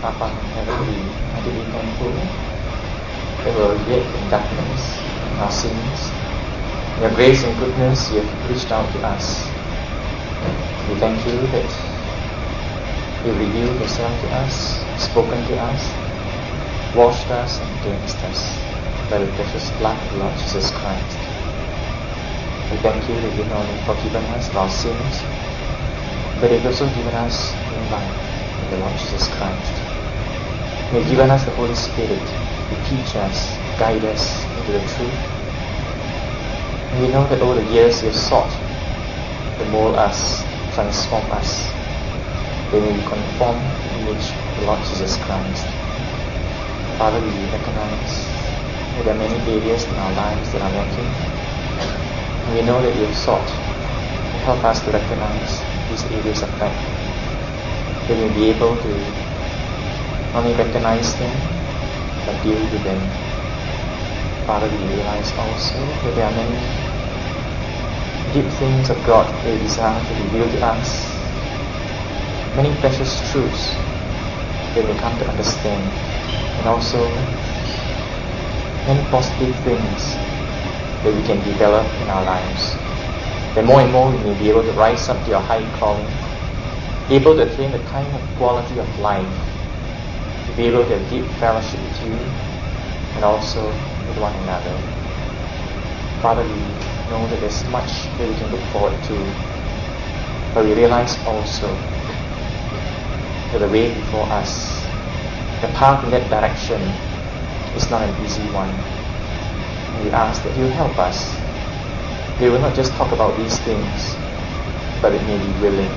Our Father in heaven, we are to be thankful that we are yet in darkness, in our sins. In your grace and goodness, you have reached out to us. We thank you that you revealed yourself to us, spoken to us, washed us and cleansed us by the precious blood of the Lord Jesus Christ. We thank you that you not only forgiven us of our sins, but you've also given us new life in the Lord Jesus Christ. You've given us the Holy Spirit to teach us, guide us into the truth. And we know that over the years you've sought to mold us, transform us, that we may be conformed to the image of the Lord Jesus Christ. Father, we recognize that there are many areas in our lives that are lacking. And we know that you have sought to help us to recognize these areas of lack, that we may be able to not only recognize them, but deal with them. Father, we realize also that there are many deep things of God that you desire to reveal to us, many precious truths that we come to understand, and also many positive things that we can develop in our lives. That more and more we may be able to rise up to your high calling, able to attain the kind of quality of life, to be able to have deep fellowship with you and also with one another. Father, we know that there's much that we can look forward to, but we realize also that the way before us, the path in that direction, is not an easy one. And we ask that you help us. We will not just talk about these things, but it may be willing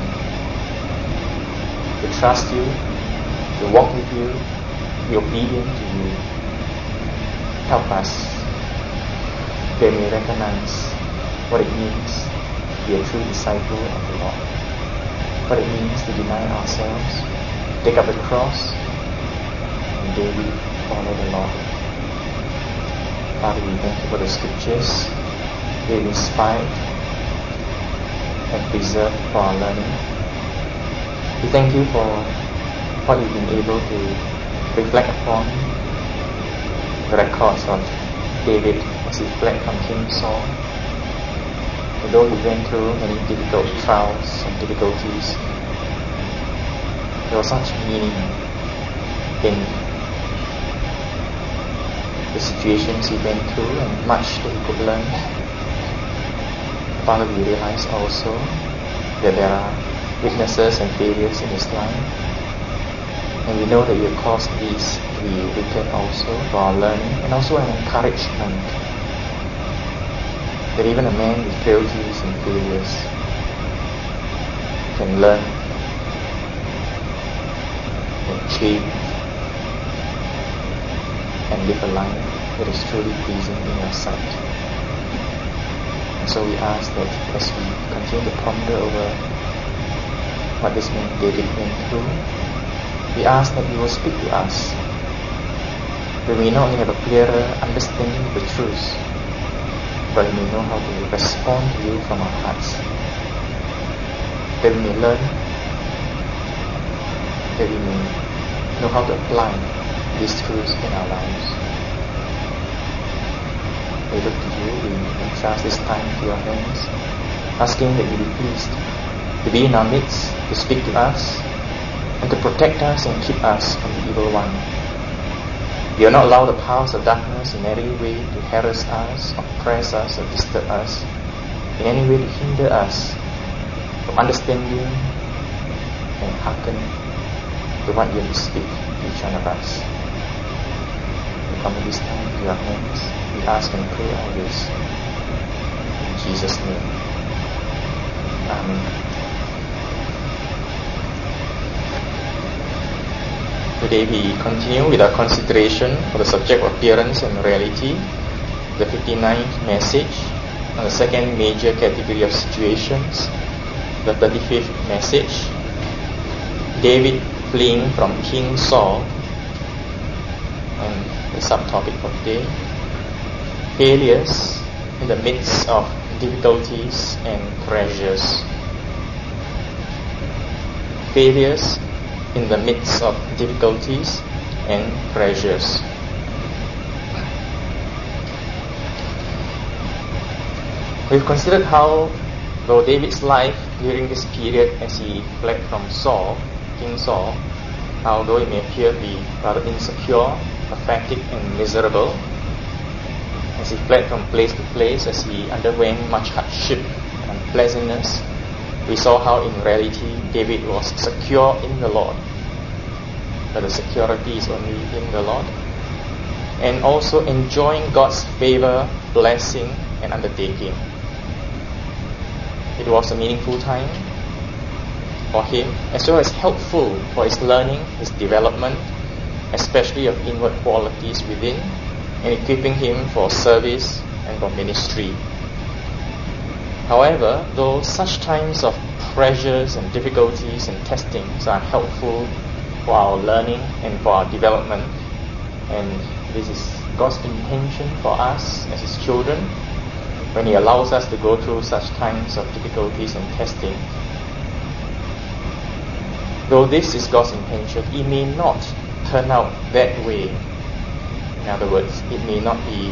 to trust you, to walk with you, be obedient to you. Help us that we recognize what it means to be a true disciple of the Lord, what it means to deny ourselves, take up the cross, and daily follow the Lord. Father, we thank you for the scriptures they inspired and preserved for our learning. We thank you for what we've been able to reflect upon the records of David as he fled from King Saul. Although he went through many difficult trials and difficulties, there was such meaning in the situations he went through and much that he could learn. Father, we realize also that there are weaknesses and failures in his life, and we know that you have caused these to be written also for our learning and also an encouragement that even a man with frailties and failures can learn and change and live a life that is truly pleasing in your sight. And so we ask that as we continue to ponder over what this man David went through, we ask that you will speak to us, that we not only have a clearer understanding of the truth, but we may know how to respond to you from our hearts, that we may learn, that we may know how to apply these truths in our lives. We look to you, we entrust this time to your hands, asking that you be pleased to be in our midst, to speak to us, and to protect us and keep us from the evil one. You will not allow the powers of darkness in any way to harass us, oppress us, or disturb us, in any way to hinder us from understanding and hearken to what you have to speak to each one of us. We come this time to your hands. We ask and pray all this in Jesus' name. Amen. Today we continue with our consideration for the subject of appearance and reality, the 59th message on the second major category of situations, the 35th message, David fleeing from King Saul, and the subtopic for today, failures in the midst of difficulties and pressures. Failures in the midst of difficulties and pressures. We've considered how, though David's life during this period as he fled from Saul, King Saul, how though it may appear to be rather insecure, pathetic and miserable, as he fled from place to place, as he underwent much hardship and unpleasantness, we saw how in reality David was secure in the Lord. But the security is only in the Lord. And also enjoying God's favor, blessing and undertaking. It was a meaningful time for him, as well as helpful for his learning, his development, especially of inward qualities within, and equipping him for service and for ministry. However, though such times of pressures and difficulties and testings are helpful for our learning and for our development, and this is God's intention for us as His children, when He allows us to go through such times of difficulties and testing, though this is God's intention, it may not turn out that way. In other words, it may not be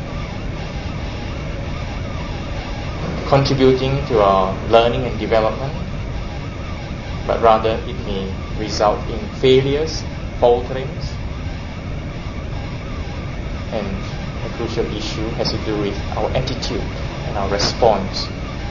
contributing to our learning and development, but rather it may result in failures, falterings, and a crucial issue has to do with our attitude and our response.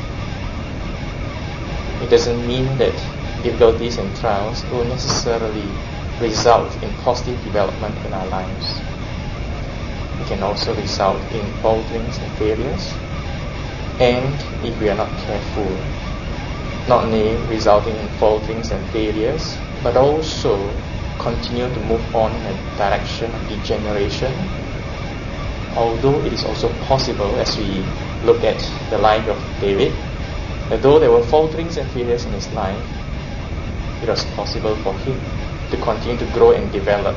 It doesn't mean that difficulties and trials will necessarily result in positive development in our lives. It can also result in falterings and failures, and if we are not careful, not only resulting in falterings and failures, but also continue to move on in a direction of degeneration. Although it is also possible, as we look at the life of David, that though there were falterings and failures in his life, it was possible for him to continue to grow and develop.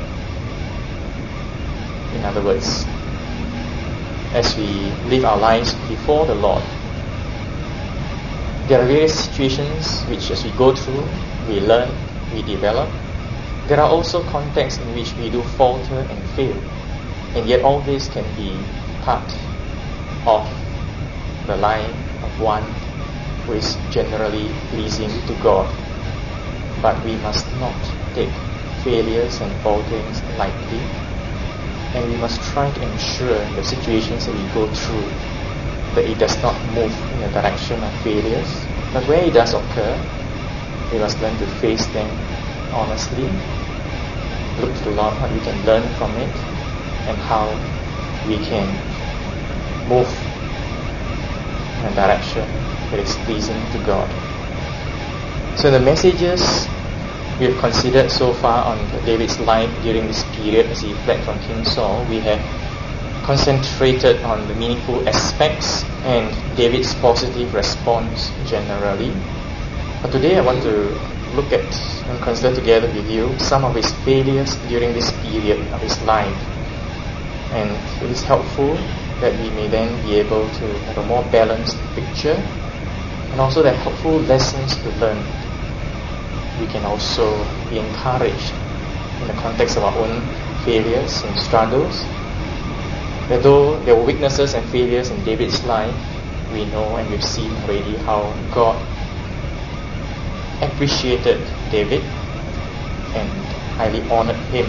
In other words, as we live our lives before the Lord, there are various situations which, as we go through, we learn, we develop. There are also contexts in which we do falter and fail, and yet all this can be part of the life of one who is generally pleasing to God. But we must not take failures and falterings lightly, and we must try to ensure in the situations that we go through that it does not move in the direction of failures. But where it does occur, we must learn to face them honestly, look to the Lord what we can learn from it, and how we can move in a direction that is pleasing to God. So the messages we have considered so far on David's life during this period as he fled from King Saul, we have concentrated on the meaningful aspects and David's positive response generally. But today I want to look at and consider together with you some of his failures during this period of his life. And it is helpful that we may then be able to have a more balanced picture, and also the helpful lessons to learn. We can also be encouraged in the context of our own failures and struggles, that though there were weaknesses and failures in David's life, we know and we've seen already how God appreciated David and highly honored him.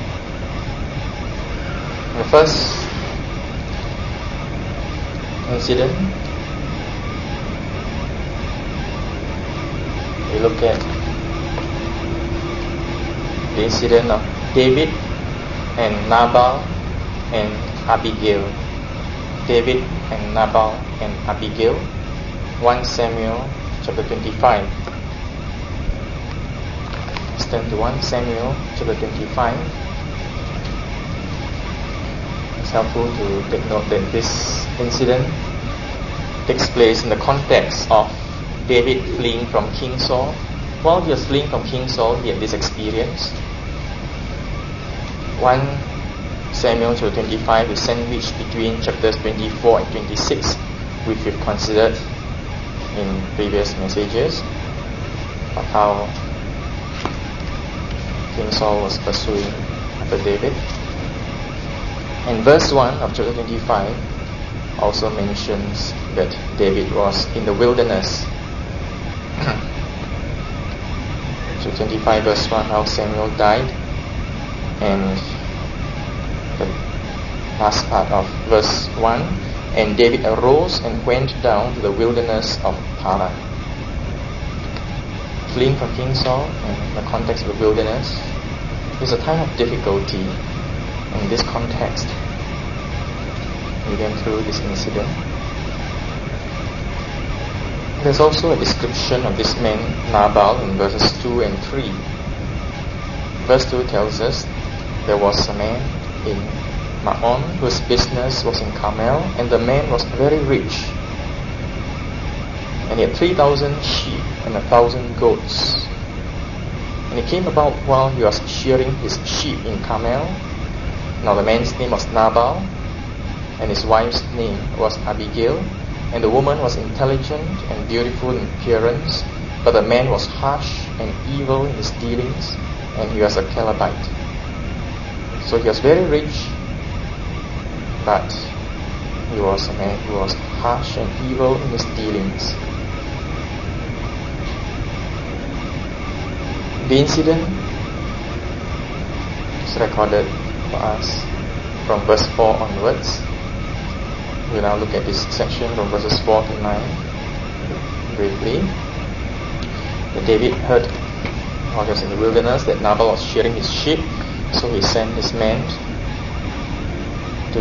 The first incident, we look at the incident of David and Nabal and Abigail. David and Nabal and Abigail, 1 Samuel chapter 25. Let's turn to 1 Samuel chapter 25. It's helpful to take note that this incident takes place in the context of David fleeing from King Saul. While he was fleeing from King Saul, he had this experience. 1 Samuel chapter 25 is sandwiched between chapters 24 and 26, which we've considered in previous messages, of how King Saul was pursuing after David. And verse 1 of chapter 25 also mentions that David was in the wilderness. Chapter 25 verse 1, how Samuel died, and the last part of verse 1, and David arose and went down to the wilderness of Paran. Fleeing from King Saul, and in the context of the wilderness, is a time of difficulty. In this context, we went through this incident. There's also a description of this man Nabal in verses 2 and 3. Verse 2 tells us there was a man in Maon whose business was in Carmel, and the man was very rich. And he had 3,000 sheep and 1,000 goats. And it came about while he was shearing his sheep in Carmel. Now the man's name was Nabal, and his wife's name was Abigail, and the woman was intelligent and beautiful in appearance, but the man was harsh and evil in his dealings, and he was a Calebite. So he was very rich, but he was a man who was harsh and evil in his dealings. The incident is recorded for us from verse 4 onwards. We'll now look at this section from verses 4 to 9 briefly. That David heard while he was in the wilderness that Nabal was shearing his sheep, so he sent his men to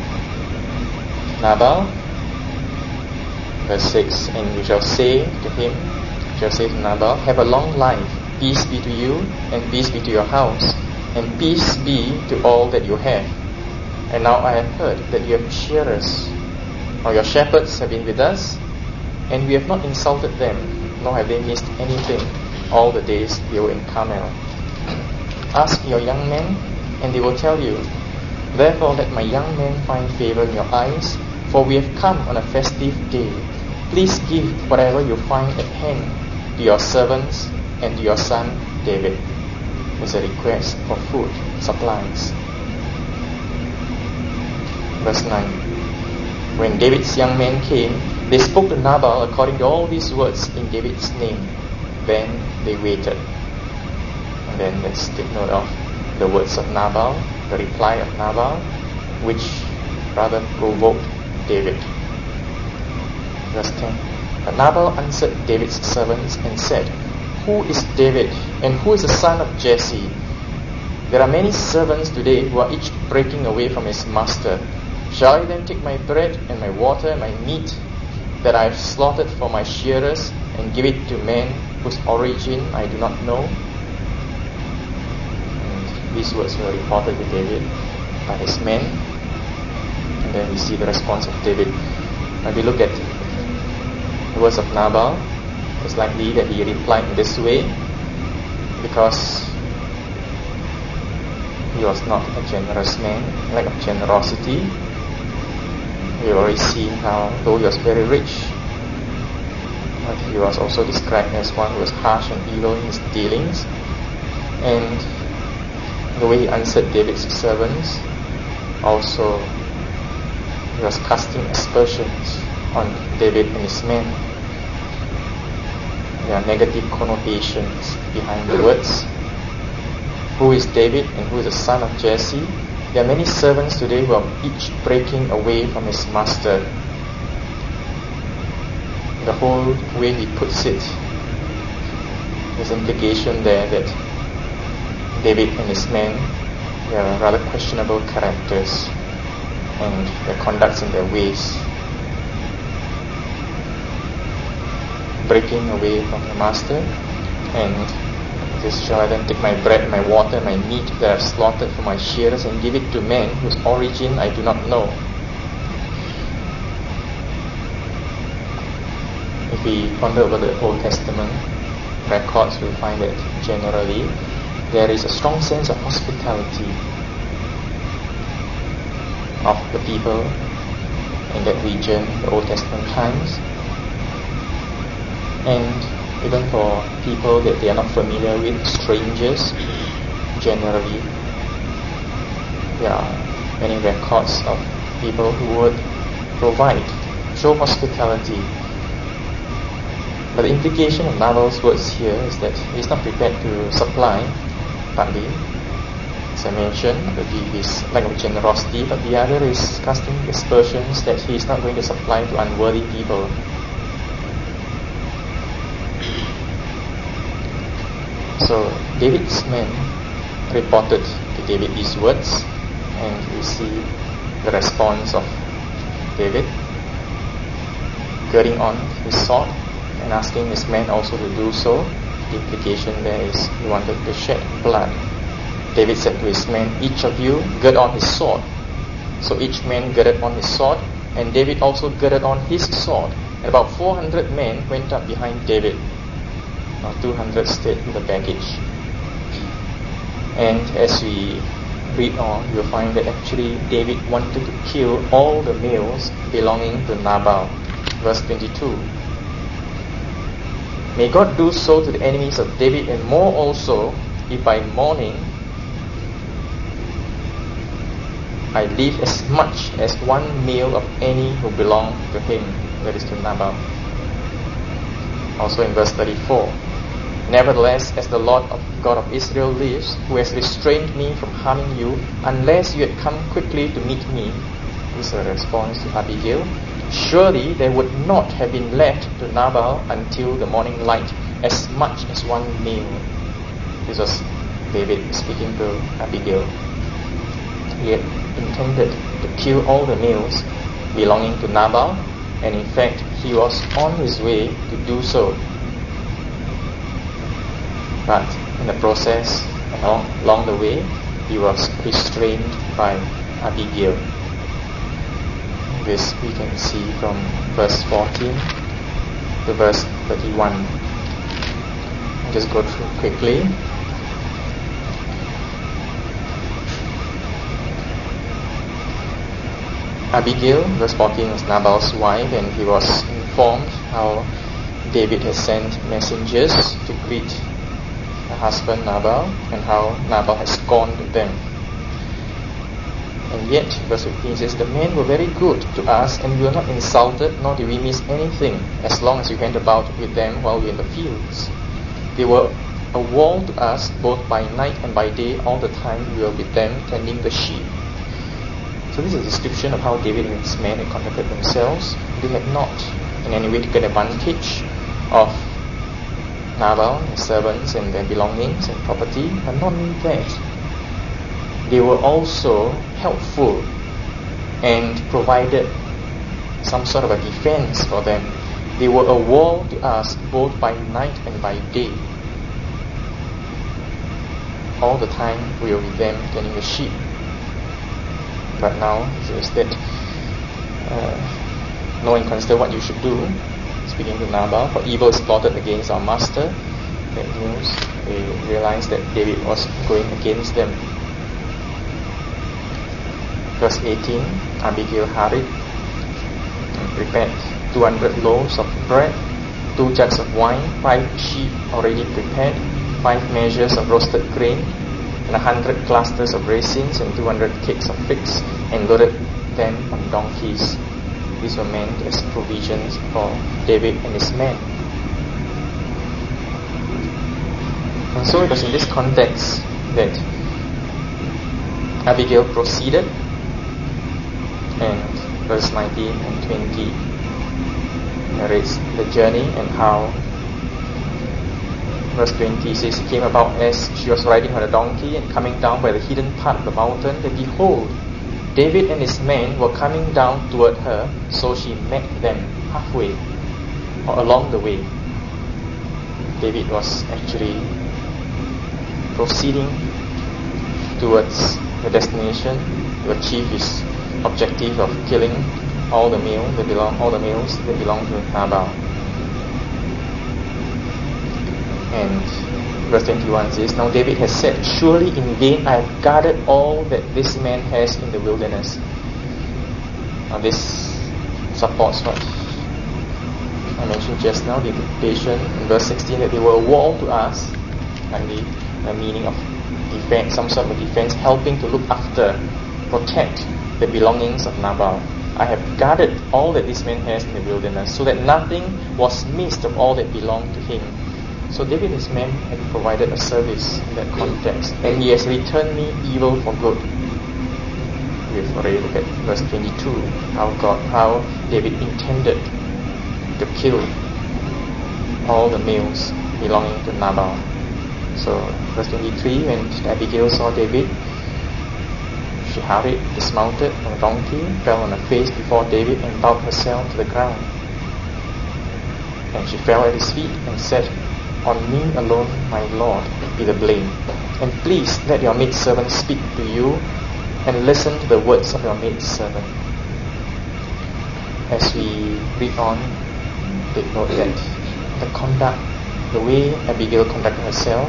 Nabal. Verse 6, and you shall say to him, you shall say to Nabal, have a long life, peace be to you, and peace be to your house, and peace be to all that you have. And now I have heard that you have shearers, or your shepherds have been with us, and we have not insulted them, nor have they missed anything all the days they were in Carmel. Ask your young men, and they will tell you. Therefore let my young men find favor in your eyes, for we have come on a festive day. Please give whatever you find at hand to your servants and to your son David. There's a request for food, supplies. Verse 9. When David's young men came, they spoke to Nabal according to all these words in David's name. Then they waited. And then let's take note of the words of Nabal, the reply of Nabal, which rather provoked David. Verse 10. But Nabal answered David's servants and said, who is David, and who is the son of Jesse? There are many servants today who are each breaking away from his master. Shall I then take my bread and my water and my meat that I have slaughtered for my shearers and give it to men whose origin I do not know? And these words were reported to David by his men. And then we see the response of David. When we look at the words of Nabal, it's likely that he replied in this way because he was not a generous man, lack of generosity. We already seen how, though he was very rich, but he was also described as one who was harsh and evil in his dealings. And the way he answered David's servants, also he was casting aspersions on David and his men. There are negative connotations behind the words. Who is David and who is the son of Jesse? There are many servants today who are each breaking away from his master. The whole way he puts it, there's implication there that David and his men, they are rather questionable characters, and their conducts and their ways, breaking away from the master. And this, shall I then take my bread, my water, my meat that I have slaughtered for my shearers and give it to men whose origin I do not know? If we ponder over the Old Testament records, we'll find that generally there is a strong sense of hospitality of the people in that region, the Old Testament times. And even for people that they are not familiar with, strangers, generally. There are many records of people who would provide, show hospitality. But the implication of Nabal's words here is that he's not prepared to supply, partly, as I mentioned, his lack of generosity, but the other is casting aspersions that he is not going to supply to unworthy people. So David's men reported to David these words, and we see the response of David, girding on his sword and asking his men also to do so. The implication there is he wanted to shed blood. David said to his men, "Each of you gird on his sword." So each man girded on his sword, and David also girded on his sword. And about 400 men went up behind David. Now 200 stayed with the baggage. And as we read on, you'll find that actually David wanted to kill all the males belonging to Nabal. Verse 22. "May God do so to the enemies of David, and more also, if by morning I leave as much as one male of any who belong to him," that is to Nabal. Also in verse 34, "Nevertheless, as the Lord God of Israel lives, who has restrained me from harming you, unless you had come quickly to meet me," this is a response to Abigail, "surely there would not have been left to Nabal until the morning light as much as one male." This was David speaking to Abigail. He had intended to kill all the males belonging to Nabal, and in fact he was on his way to do so. But in the process, along the way, he was restrained by Abigail. This we can see from verse 14 to verse 31. I'll just go through quickly. Abigail, verse 14, was Nabal's wife, and he was informed how David has sent messengers to greet her husband Nabal, and how Nabal has scorned them. And yet, verse 15 says, "The men were very good to us, and we were not insulted, nor did we miss anything, as long as we went about with them while we were in the fields. They were a wall to us, both by night and by day, all the time we were with them, tending the sheep." So this is a description of how David and his men had conducted themselves. They had not in any way taken advantage of Nabal, his servants, and their belongings and property, but not only that, they were also helpful and provided some sort of a defense for them. They were a wall to us both by night and by day. All the time we were with them tending the sheep. But now it says that no one consider what you should do, speaking to Nabal, for evil is plotted against our master. That means they realized that David was going against them. Verse 18, Abigail hurried and prepared 200 loaves of bread, 2 jugs of wine, 5 sheep already prepared, 5 measures of roasted grain, and 100 clusters of raisins, and 200 cakes of figs, and loaded them on donkeys. These were meant as provisions for David and his men. And so it was in this context that Abigail proceeded, and verse 19 and 20 narrates the journey and how verse 20 says, "It came about as she was riding on a donkey and coming down by the hidden part of the mountain, that behold, David and his men were coming down toward her, so she met them halfway, or along the way." David was actually proceeding towards the destination to achieve his objective of killing all the males that belong to Nabal. And verse 21 says, "Now David has said, surely in vain I have guarded all that this man has in the wilderness." Now this supports what I mentioned just now, the implication in verse 16 that they were a wall to us, and the meaning of defense, some sort of defense, helping to look after, protect the belongings of Nabal. I have guarded all that this man has in the wilderness, so that nothing was missed of all that belonged to him. So David and his men had provided a service in that context, and he has returned me evil for good. We've already looked at verse 22, how David intended to kill all the males belonging to Nabal. So verse 23, when Abigail saw David, she hurried, dismounted on a donkey, fell on her face before David, and bowed herself to the ground. And she fell at his feet and said, "On me alone, my Lord, be the blame. And please let your maidservant speak to you, and listen to the words of your maidservant." As we read on, take note that the conduct, the way Abigail conducted herself,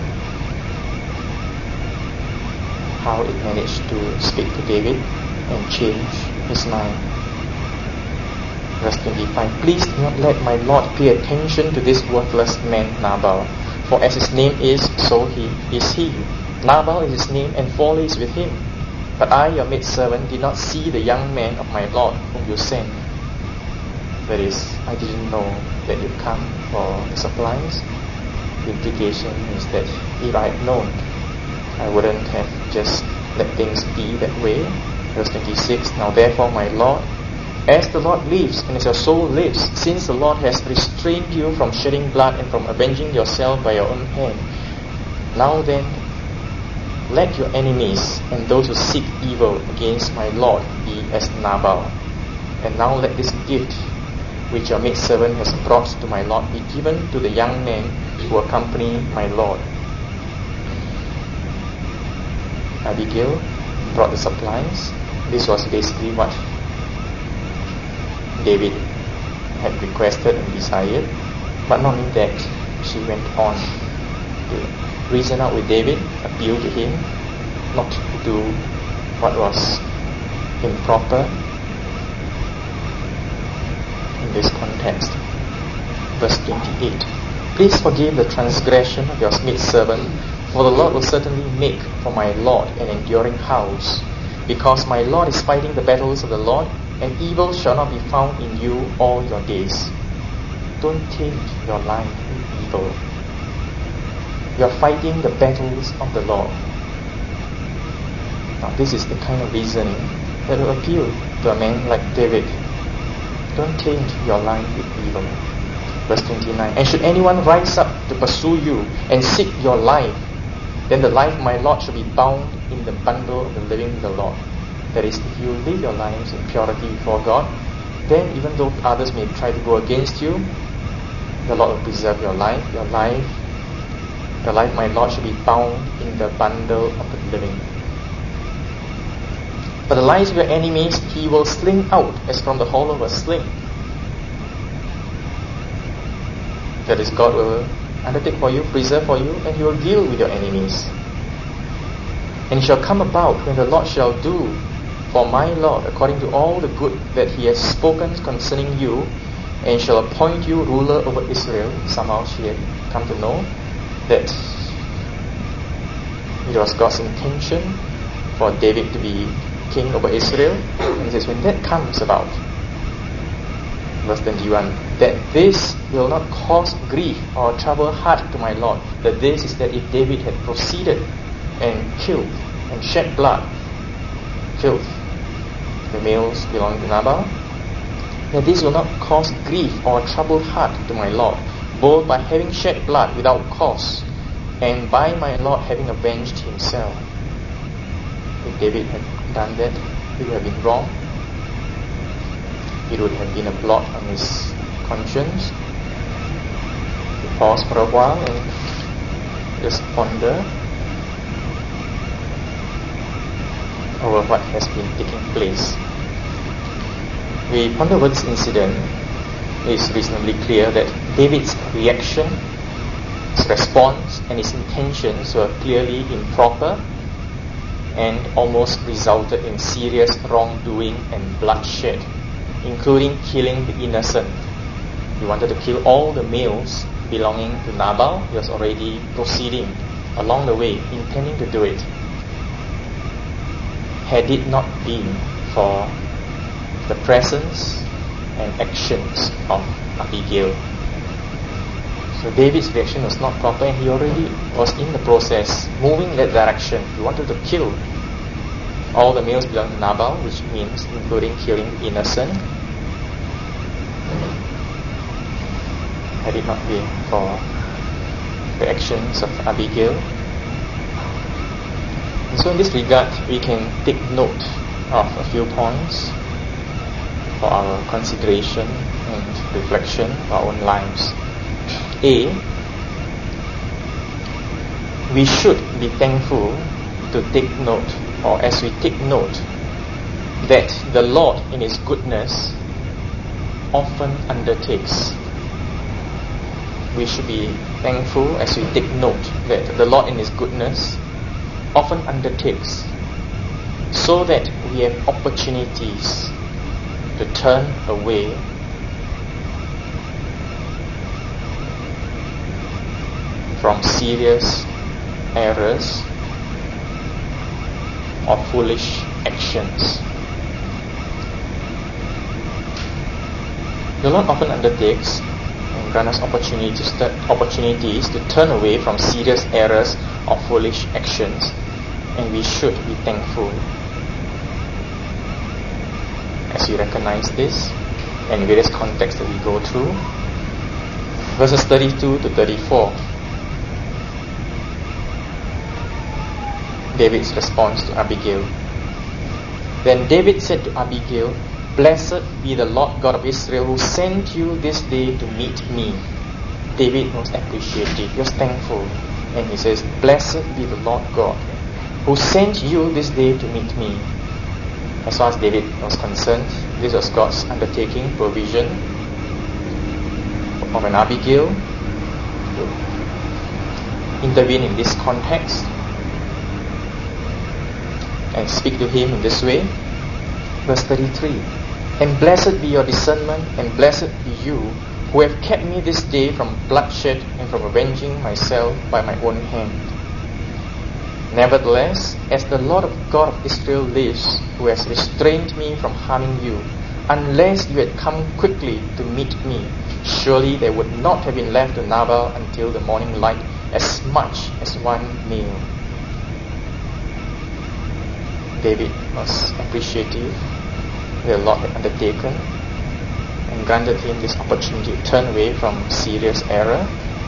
how it managed to speak to David and change his mind. Verse 25, "Please do not let my Lord pay attention to this worthless man Nabal, for as his name is, so is he. Nabal is his name, and folly is with him. But I, your maidservant, did not see the young man of my Lord whom you sent." That is, I didn't know that you'd come for the supplies. The implication is that if I had known, I wouldn't have just let things be that way. Verse 26, "Now therefore, my Lord, as the Lord lives, and as your soul lives, since the Lord has restrained you from shedding blood and from avenging yourself by your own hand, now then, let your enemies and those who seek evil against my Lord be as Nabal. And now let this gift which your maidservant has brought to my Lord be given to the young men who accompany my Lord." Abigail brought the supplies. This was basically what David had requested and desired. But not only that, she went on to reason out with David, appeal to him not to do what was improper in this context. Verse 28, "Please forgive the transgression of your maidservant, for the Lord will certainly make for my Lord an enduring house, because my Lord is fighting the battles of the Lord, and evil shall not be found in you all your days." Don't taint your life with evil. You are fighting the battles of the Lord. Now this is the kind of reasoning that will appeal to a man like David. Don't taint your life with evil. Verse 29, "And should anyone rise up to pursue you and seek your life, then the life of my Lord shall be bound in the bundle of the living with the Lord." That is, if you live your lives in purity before God, then even though others may try to go against you, the Lord will preserve your life. The life of my Lord shall be bound in the bundle of the living. "But the lives of your enemies he will sling out as from the hollow of a sling." That is, God will undertake for you, preserve for you, and he will deal with your enemies. "And it shall come about when the Lord shall do for my Lord according to all the good that he has spoken concerning you, and shall appoint you ruler over Israel." Somehow she had come to know that it was God's intention for David to be king over Israel. And he says, when that comes about, verse 21, "that this will not cause grief or trouble heart to my Lord." That this is that if David had proceeded and killed and shed blood, killed the males belonging to Nabal, that this will not cause grief or troubled heart to my Lord, both by having shed blood without cause, and by my Lord having avenged himself. If David had done that, it would have been wrong. It would have been a blot on his conscience. We pause for a while and just ponder over what has been taking place. We ponder over this incident. It is reasonably clear that David's reaction, his response, and his intentions were clearly improper and almost resulted in serious wrongdoing and bloodshed, including killing the innocent. He wanted to kill all the males belonging to Nabal. He was already proceeding along the way, intending to do it, had it not been for the presence and actions of Abigail. So David's reaction was not proper, and he already was in the process, moving in that direction. He wanted to kill all the males belonging to Nabal, which means including killing the innocent. Had it not been for the actions of Abigail. And so in this regard, we can take note of a few points for our consideration and reflection of our own lives. A, we should be thankful to take note, or as we take note, that the Lord in His goodness often undertakes. We should be thankful as we take note that the Lord in His goodness often undertakes, so that we have opportunities to turn away from serious errors or foolish actions. The Lord often undertakes and grants us opportunities to turn away from serious errors or foolish actions, and we should be thankful as we recognize this and in various contexts that we go through. Verses 32 to 34, David's response to Abigail. Then David said to Abigail, "Blessed be the Lord God of Israel, who sent you this day to meet me." David was appreciative, he was thankful, and he says, "Blessed be the Lord God, who sent you this day to meet me." As far as David was concerned, this was God's undertaking, provision of an Abigail to intervene in this context and speak to him in this way. Verse 33, "And blessed be your discernment, and blessed be you, who have kept me this day from bloodshed and from avenging myself by my own hand. Nevertheless, as the Lord God of Israel lives, who has restrained me from harming you, unless you had come quickly to meet me, surely there would not have been left to Nabal until the morning light as much as one meal." David was appreciative the Lord had undertaken and granted him this opportunity to turn away from serious error.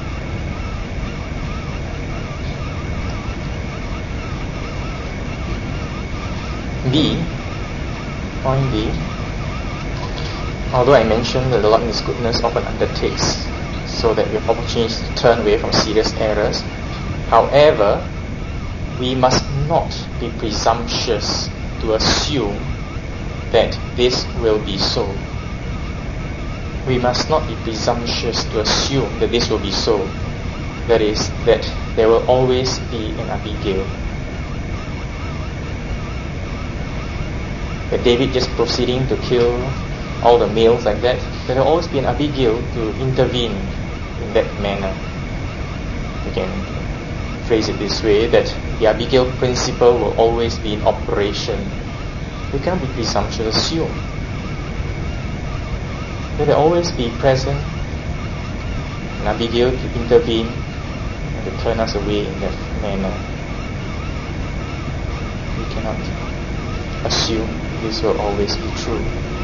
Point B, although I mentioned that the Lord in His goodness often undertakes so that we have opportunities to turn away from serious errors, however, we must not be presumptuous to assume that this will be so. We must not be presumptuous to assume that this will be so. That is, that there will always be an Abigail. That David just proceeding to kill all the males like that, there will always be an Abigail to intervene in that manner. We can phrase it this way, that the Abigail principle will always be in operation. We cannot be presumptuous, assume. There will always be present an Abigail to intervene and to turn us away in that manner. We cannot assume this will always be true.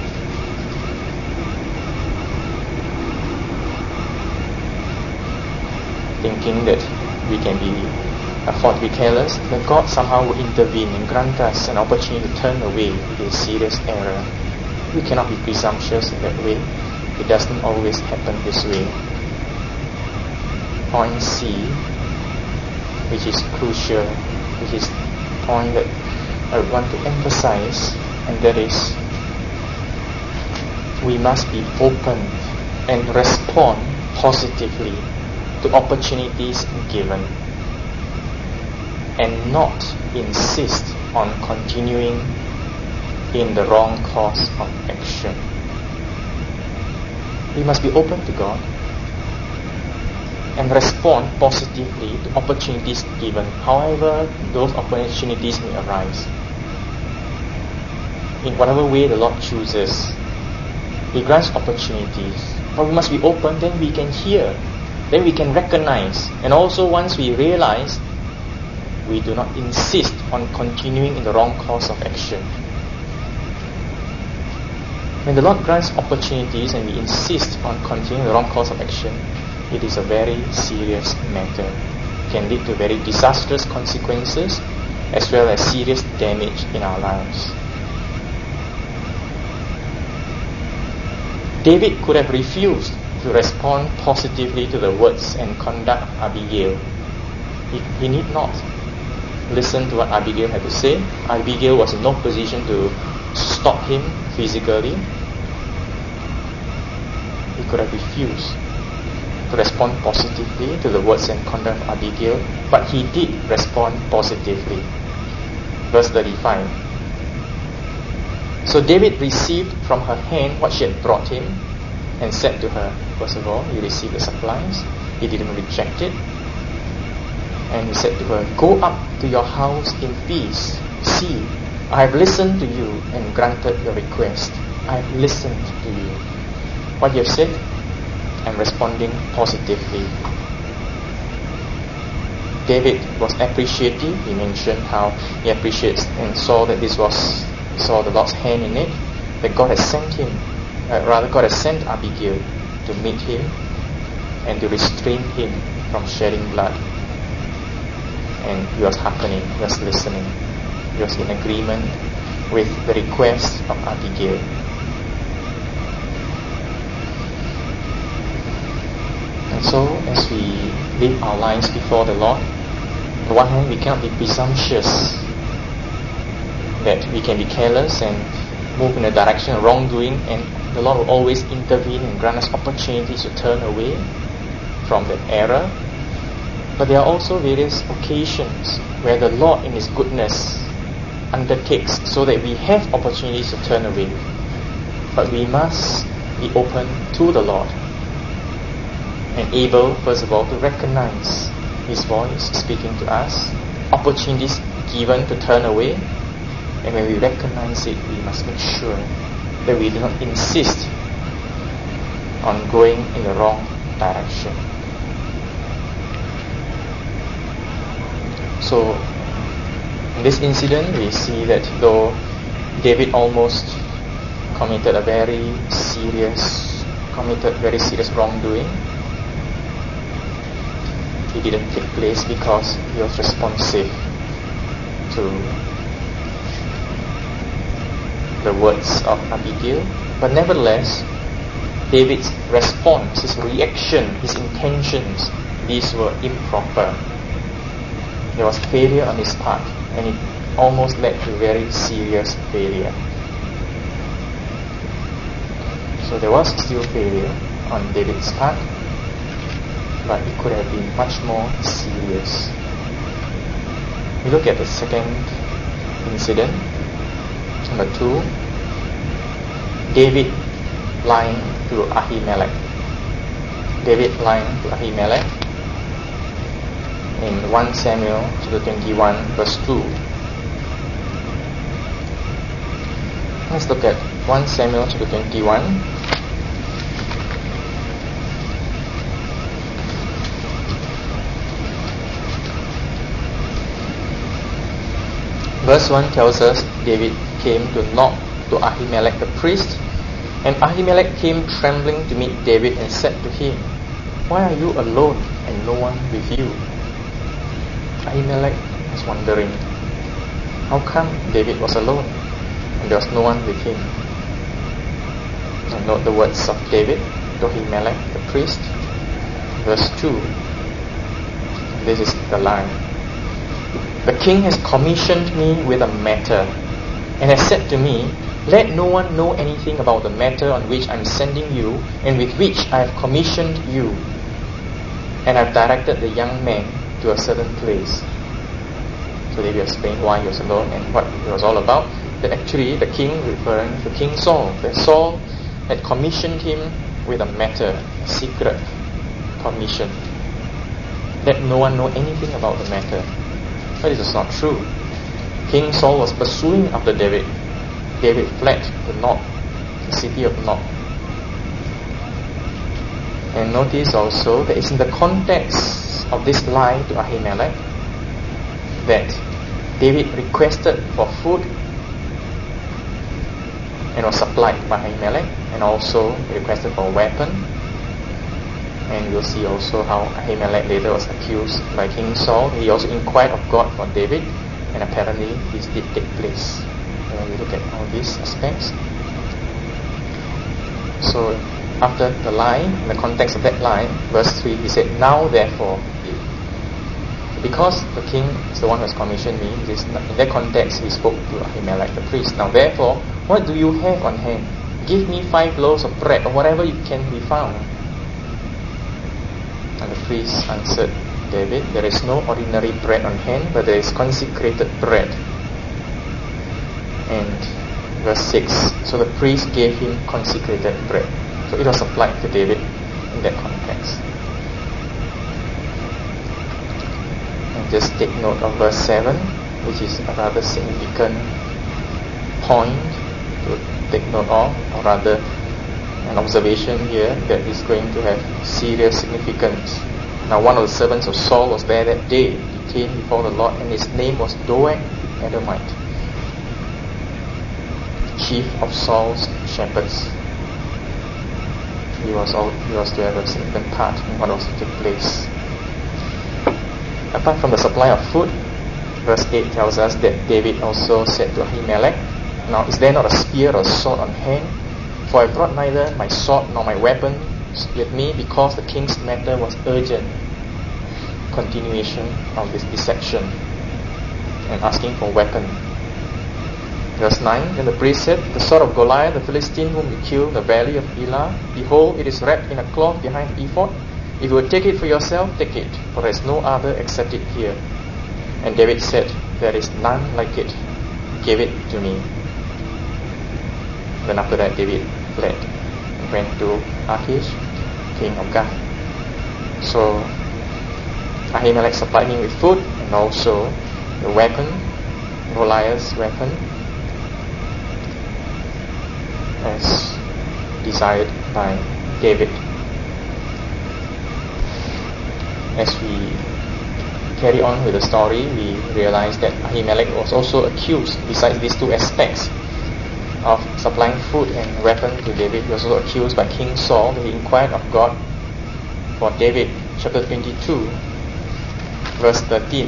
Thinking that we can afford to be careless, that God somehow will intervene and grant us an opportunity to turn away with a serious error. We cannot be presumptuous in that way. It doesn't always happen this way. Point C, which is crucial, which is the point that I want to emphasize, and that is, we must be open and respond positively to opportunities given, and not insist on continuing in the wrong course of action. We must be open to God. and respond positively to opportunities given, however those opportunities may arise. In whatever way the Lord chooses, He grants opportunities. But we must be open, then we can hear, then we can recognize. And also once we realize, we do not insist on continuing in the wrong course of action. When the Lord grants opportunities and we insist on continuing the wrong course of action, it is a very serious matter. It can lead to very disastrous consequences as well as serious damage in our lives. David could have refused to respond positively to the words and conduct of Abigail. He need not listen to what Abigail had to say. Abigail was in no position to stop him physically. He could have refused to respond positively to the words and conduct of Abigail, but he did respond positively. Verse 35. So David received from her hand what she had brought him, and said to her, first of all, he received the supplies. He didn't reject it. And he said to her, go up to your house in peace. See, I have listened to you and granted your request. I have listened to you. What you have said, I'm responding positively. David was appreciative. He mentioned how he appreciates and saw that saw the Lord's hand in it, that God has sent him, God has sent Abigail to meet him and to restrain him from shedding blood. And he was hearkening, he was listening, he was in agreement with the request of Abigail. And so, as we live our lives before the Lord, on the one hand, we cannot be presumptuous that we can be careless and move in a direction of wrongdoing, and the Lord will always intervene and grant us opportunities to turn away from that error. But there are also various occasions where the Lord in His goodness undertakes so that we have opportunities to turn away. But we must be open to the Lord and able, first of all, to recognize His voice speaking to us, opportunities given to turn away. And when we recognize it, we must make sure that we do not insist on going in the wrong direction. So, in this incident, we see that though David almost committed very serious wrongdoing, it didn't take place because he was responsive to the words of Abigail. But nevertheless, David's response, his reaction, his intentions, these were improper. There was failure on his part, and it almost led to very serious failure. So there was still failure on David's part, but it could have been much more serious. We look at the second incident. Number 2, David lying to Ahimelech. David lying to Ahimelech in 1 Samuel chapter 21 verse 2. Let's look at 1 Samuel chapter 21. Verse 1 tells us David came to knock to Ahimelech the priest, and Ahimelech came trembling to meet David and said to him, why are you alone and no one with you? Ahimelech was wondering, how come David was alone and there was no one with him? And note the words of David to Ahimelech the priest. Verse 2. This is the line. The king has commissioned me with a matter, and has said to me, let no one know anything about the matter on which I am sending you, and with which I have commissioned you. And I have directed the young man to a certain place. So David explained why he was alone and what it was all about. That actually the king, referring to King Saul, that Saul had commissioned him with a matter, a secret commission. let no one know anything about the matter. But it is not true. King Saul was pursuing after David. David fled to Nob, the city of Nob. And notice also that it's in the context of this lie to Ahimelech that David requested for food and was supplied by Ahimelech, and also requested for a weapon. And we'll see also how Ahimelech later was accused by King Saul. He also inquired of God for David, and apparently this did take place. When we look at all these aspects. So after the lie, in the context of that lie, verse 3, he said, "Now therefore," because the king is the one who has commissioned me, in that context he spoke to Ahimelech the priest. "Now therefore, what do you have on hand? Give me 5 loaves of bread, or whatever you can be found." And the priest answered David, "There is no ordinary bread on hand, but there is consecrated bread." And verse 6, so the priest gave him consecrated bread. So it was applied to David in that context. And just take note of verse 7, which is a rather significant point to take note of, or rather an observation here that is going to have serious significance. Now one of the servants of Saul was there that day. He came before the Lord, and his name was Doeg the Edomite, chief of Saul's shepherds. He was to have a significant part in what was to take place. Apart from the supply of food, verse 8 tells us that David also said to Ahimelech, "Now is there not a spear or a sword on hand? For I brought neither my sword nor my weapons with me, because the king's matter was urgent." Continuation of this section, and asking for weapon. Verse 9, then the priest said, "The sword of Goliath, the Philistine whom you killed in the valley of Elah, behold, it is wrapped in a cloth behind the ephod. If you will take it for yourself, take it, for there is no other except it here." And David said, "There is none like it. Give it to me." Then after that, David fled and went to Achish, king of Gath. So Ahimelech supplied him with food and also the weapon, Goliath's weapon, as desired by David. As we carry on with the story, we realize that Ahimelech was also accused, besides these two aspects of supplying food and weapon to David, he was also accused by King Saul. He inquired of God for David. Chapter 22, verse 13.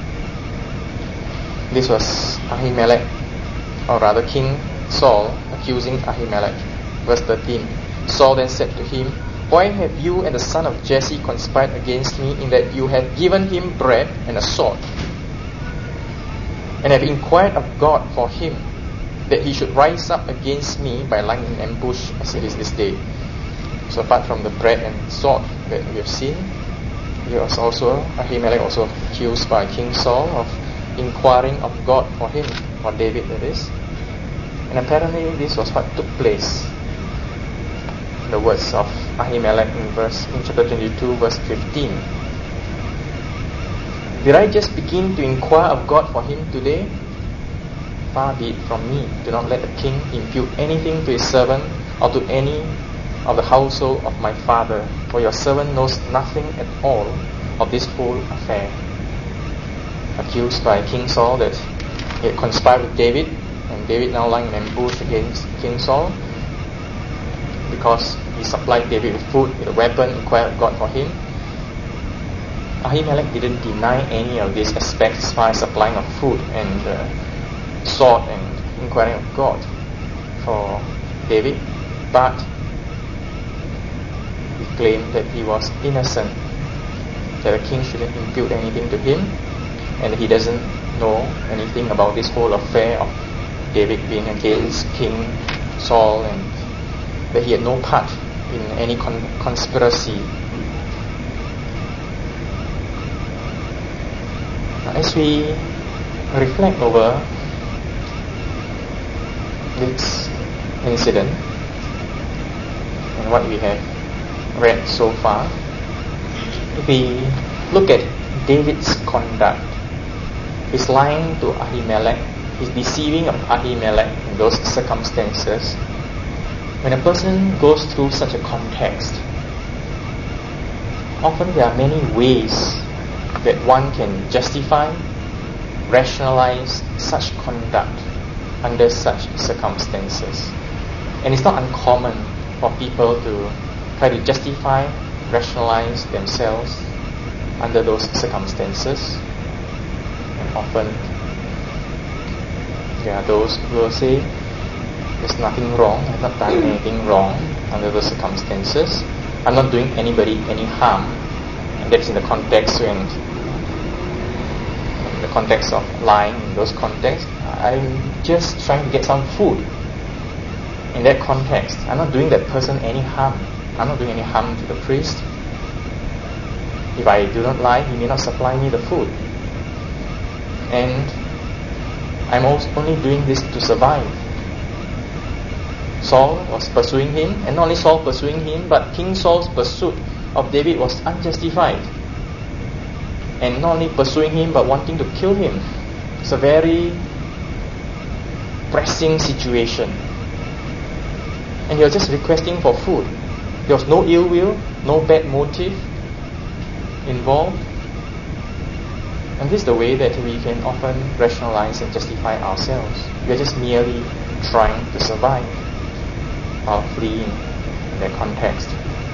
This was Ahimelech, or rather King Saul, accusing Ahimelech. Verse 13, Saul then said to him, "Why have you and the son of Jesse conspired against me, in that you have given him bread and a sword, and have inquired of God for him, that he should rise up against me by lying in ambush, as it is this day?" So apart from the bread and sword that we have seen, Ahimelech also accused by King Saul of inquiring of God for him, for David that is. And apparently this was what took place. The words of Ahimelech in chapter 22, verse 15. "Did I just begin to inquire of God for him today? Far be it from me. Do not let the king impute anything to his servant or to any of the household of my father, for your servant knows nothing at all of this whole affair." Accused by King Saul that he had conspired with David, and David now lying in ambush against King Saul because he supplied David with food, with a weapon, inquired of God for him. Ahimelech didn't deny any of these aspects as far as supplying of food and sword and inquiring of God for David, but he claimed that he was innocent, that the king shouldn't impute anything to him, and he doesn't know anything about this whole affair of David being against King Saul, and that he had no part in any conspiracy. Now, as we reflect over this incident and what we have read so far, we Look at David's conduct. He's lying to Ahimelech. He's deceiving of Ahimelech in those circumstances. When a person goes through such a context, often there are many ways that one can justify, rationalize such conduct under such circumstances. And it's not uncommon for people to try to justify, rationalize themselves under those circumstances. And often there are those who will say, there's nothing wrong, I've not done anything wrong under those circumstances. I'm not doing anybody any harm. And that's in the context of lying, in those contexts. I'm just trying to get some food. In that context, I'm not doing that person any harm. I'm not doing any harm to the priest. If I do not lie, he may not supply me the food. And I'm also only doing this to survive. Saul was pursuing him, and not only Saul pursuing him, but King Saul's pursuit of David was unjustified. And not only pursuing him, but wanting to kill him. It's a very pressing situation. And he was just requesting for food. There was no ill will, no bad motive involved. And this is the way that we can often rationalize and justify ourselves. We are just merely trying to survive while fleeing in that context.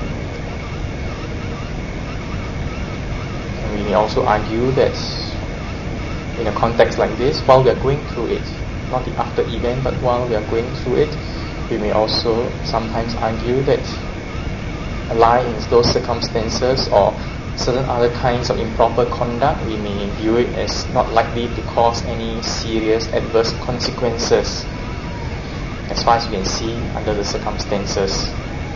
And we may also argue that in a context like this, while we are going through it, not the after event, but while we are going through it, we may also sometimes argue that a lie in those circumstances or certain other kinds of improper conduct, we may view it as not likely to cause any serious adverse consequences as far as we can see under the circumstances.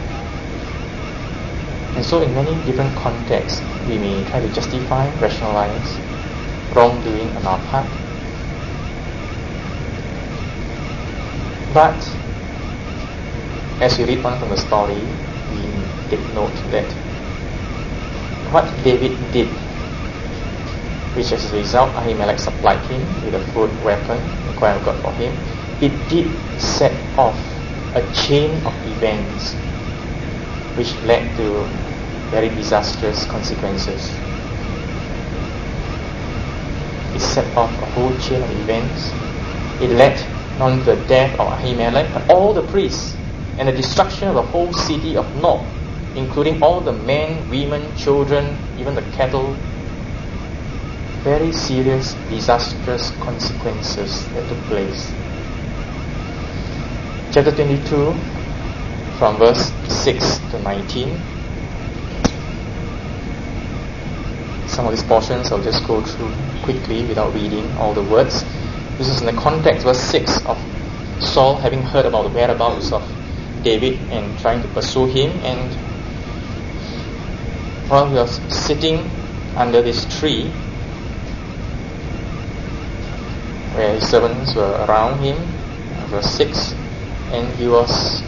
And so in many different contexts, we may try to justify, rationalize wrongdoing on our part. But as we read on from the story, we take note that what David did, which as a result Ahimelech supplied him with a food weapon required of God for him, it did set off a chain of events which led to very disastrous consequences. It set off a whole chain of events. It led not only to the death of Ahimelech, but all the priests, and the destruction of the whole city of Nob, including all the men, women, children, even the cattle. Very serious, disastrous consequences that took place. Chapter 22, from verse 6 to 19. Some of these portions I'll just go through quickly without reading all the words. This is in the context, verse 6, of Saul having heard about the whereabouts of David and trying to pursue him. And while he was sitting under this tree, where his servants were around him, verse 6, and he was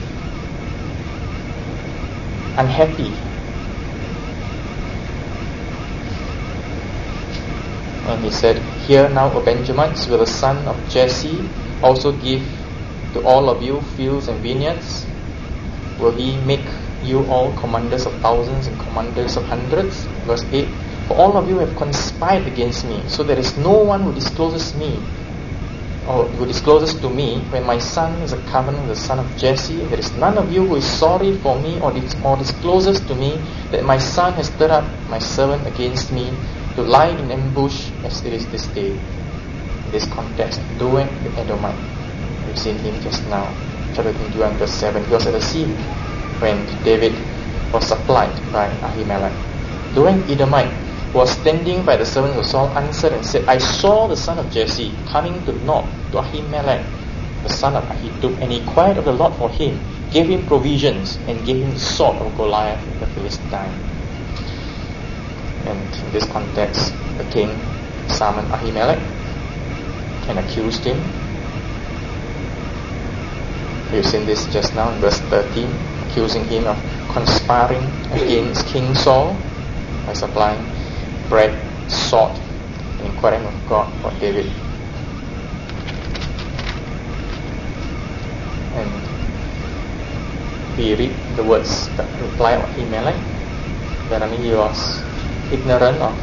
unhappy. And he said, "Hear now, O Benjamites, will the son of Jesse also give to all of you fields and vineyards? Will he make you all commanders of thousands and commanders of hundreds?" Verse 8, "For all of you have conspired against me, so there is no one who discloses to me when my son is a covenant with the son of Jesse. There is none of you who is sorry for me or discloses to me that my son has stirred up my servant against me to lie in ambush as it is this day." In this context, Doeg the Edomite, we've seen him just now, chapter 21 verse 7. He was at the scene when David was supplied by Ahimelech. Doeg Edomite, who was standing by the servants of Saul, answered and said, "I saw the son of Jesse coming to Nob to Ahimelech, the son of Ahitub, and he inquired of the Lord for him, gave him provisions, and gave him the sword of Goliath the Philistine." And in this context, the king summoned Ahimelech and accused him. We've seen this just now in verse 13, accusing him of conspiring against King Saul by supplying bread, sought, and inquiring of God for David. And we read the words, the reply of Ahimelech. Apparently he was ignorant of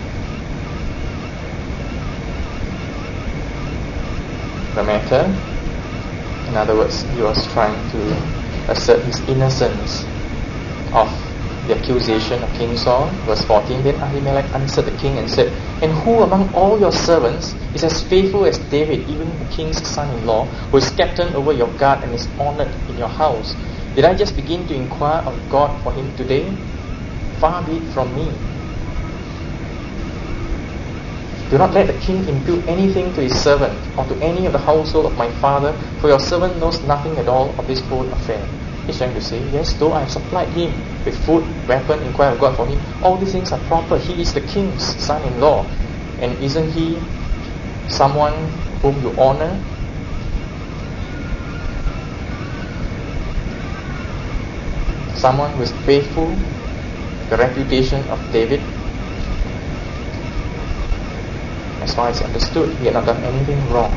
the matter. In other words, he was trying to assert his innocence of the accusation of King Saul. Verse 14, then Ahimelech answered the king and said, and who among all your servants is as faithful as David, even the king's son-in-law, who is captain over your guard and is honored in your house? Did I just begin to inquire of God for him today? Far be it from me. Do not let the king impute anything to his servant or to any of the household of my father, for your servant knows nothing at all of this whole affair. He's trying to say, yes, though I have supplied him with food, weapon, inquire of God for him, all these things are proper. He is the king's son-in-law. And isn't he someone whom you honor? Someone who is faithful, the reputation of David. As far as he understood, he had not done anything wrong.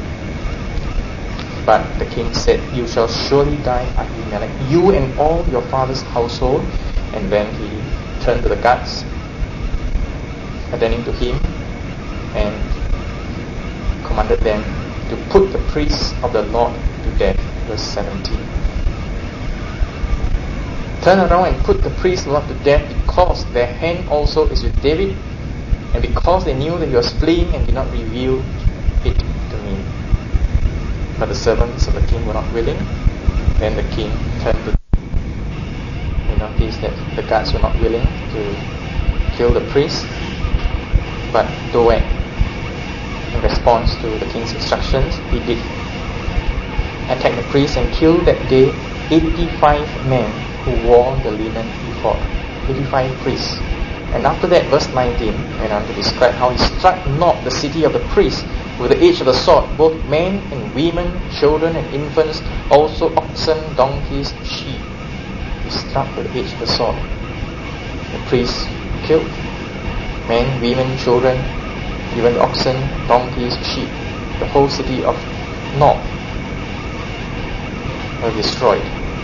But the king said, you shall surely die, Ahimelech, you and all your father's household. And then he turned to the guards, attending to him, and commanded them to put the priests of the Lord to death. Verse 17. Turn around and put the priests of the Lord to death, because their hand also is with David, and because they knew that he was fleeing and did not reveal it to me. But the servants of the king were not willing. Then the king turned to them. We notice that the guards were not willing to kill the priest. But Doeg, in response to the king's instructions, he did attack the priest and killed that day 85 men who wore the linen ephod. 85 priests. And after that, verse 19 went on to describe how he struck not the city of the priests with the edge of the sword, both men and women, children and infants, also oxen, donkeys, sheep. He struck with the edge of the sword. The priests killed. Men, women, children, even the oxen, donkeys, sheep. The whole city of Nob was destroyed.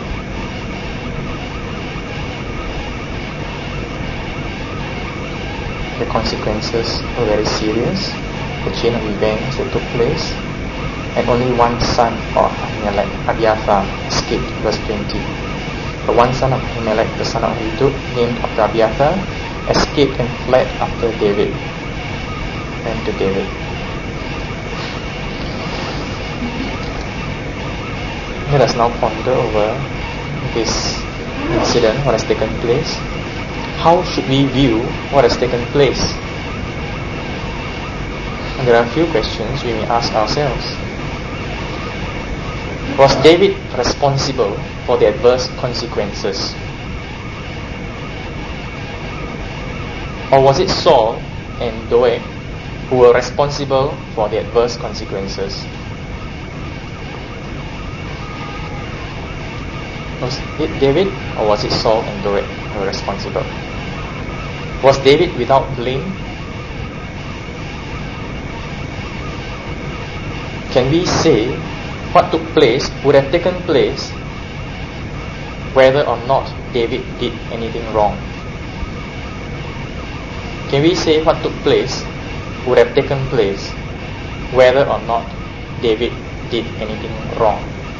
The consequences were very serious. The chain of events that took place, and only one son of Ahimelech, Abiathar, escaped. Verse 20. The one son of Ahimelech, the son of Ahitub, named after Abiathar, escaped and fled after David. And to David. Let us now ponder over this incident, what has taken place. How should we view what has taken place? And there are a few questions we may ask ourselves. Was David responsible for the adverse consequences? Or was it Saul and Doeg who were responsible for the adverse consequences? Was it David, or was it Saul and Doeg who were responsible? Was David without blame? Can we say what took place would have taken place whether or not David did anything wrong? Can we say what took place would have taken place whether or not David did anything wrong?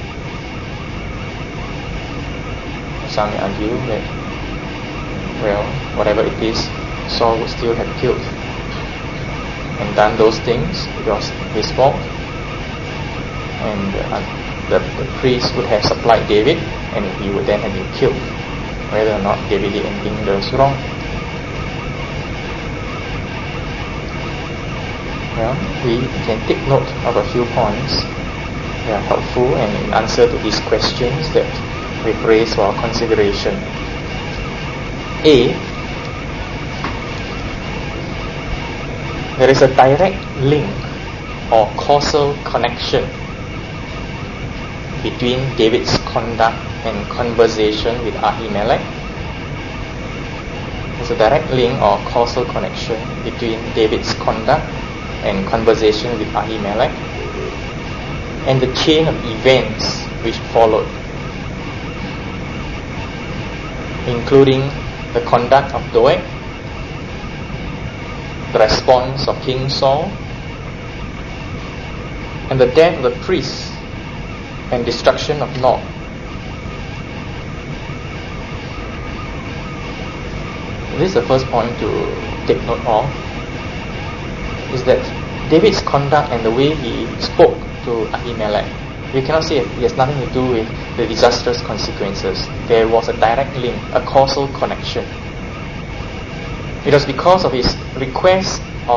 Some may argue that, well, whatever it is, Saul would still have killed and done those things. It was his fault. And the priest would have supplied David, and he would then have been killed, whether or not David did anything that was wrong. Well, we can take note of a few points that are helpful and in answer to these questions that we've raised for our consideration. A. There is a direct link or causal connection between David's conduct and conversation with Ahimelech There's a direct link or causal connection between David's conduct and conversation with Ahimelech and the chain of events which followed, including the conduct of Doeg, the response of King Saul, and the death of the priests and destruction of Nob. This is the first point to take note of, is that David's conduct and the way he spoke to Ahimelech, we cannot say it has nothing to do with the disastrous consequences. There was a direct link, a causal connection. It was because of his request of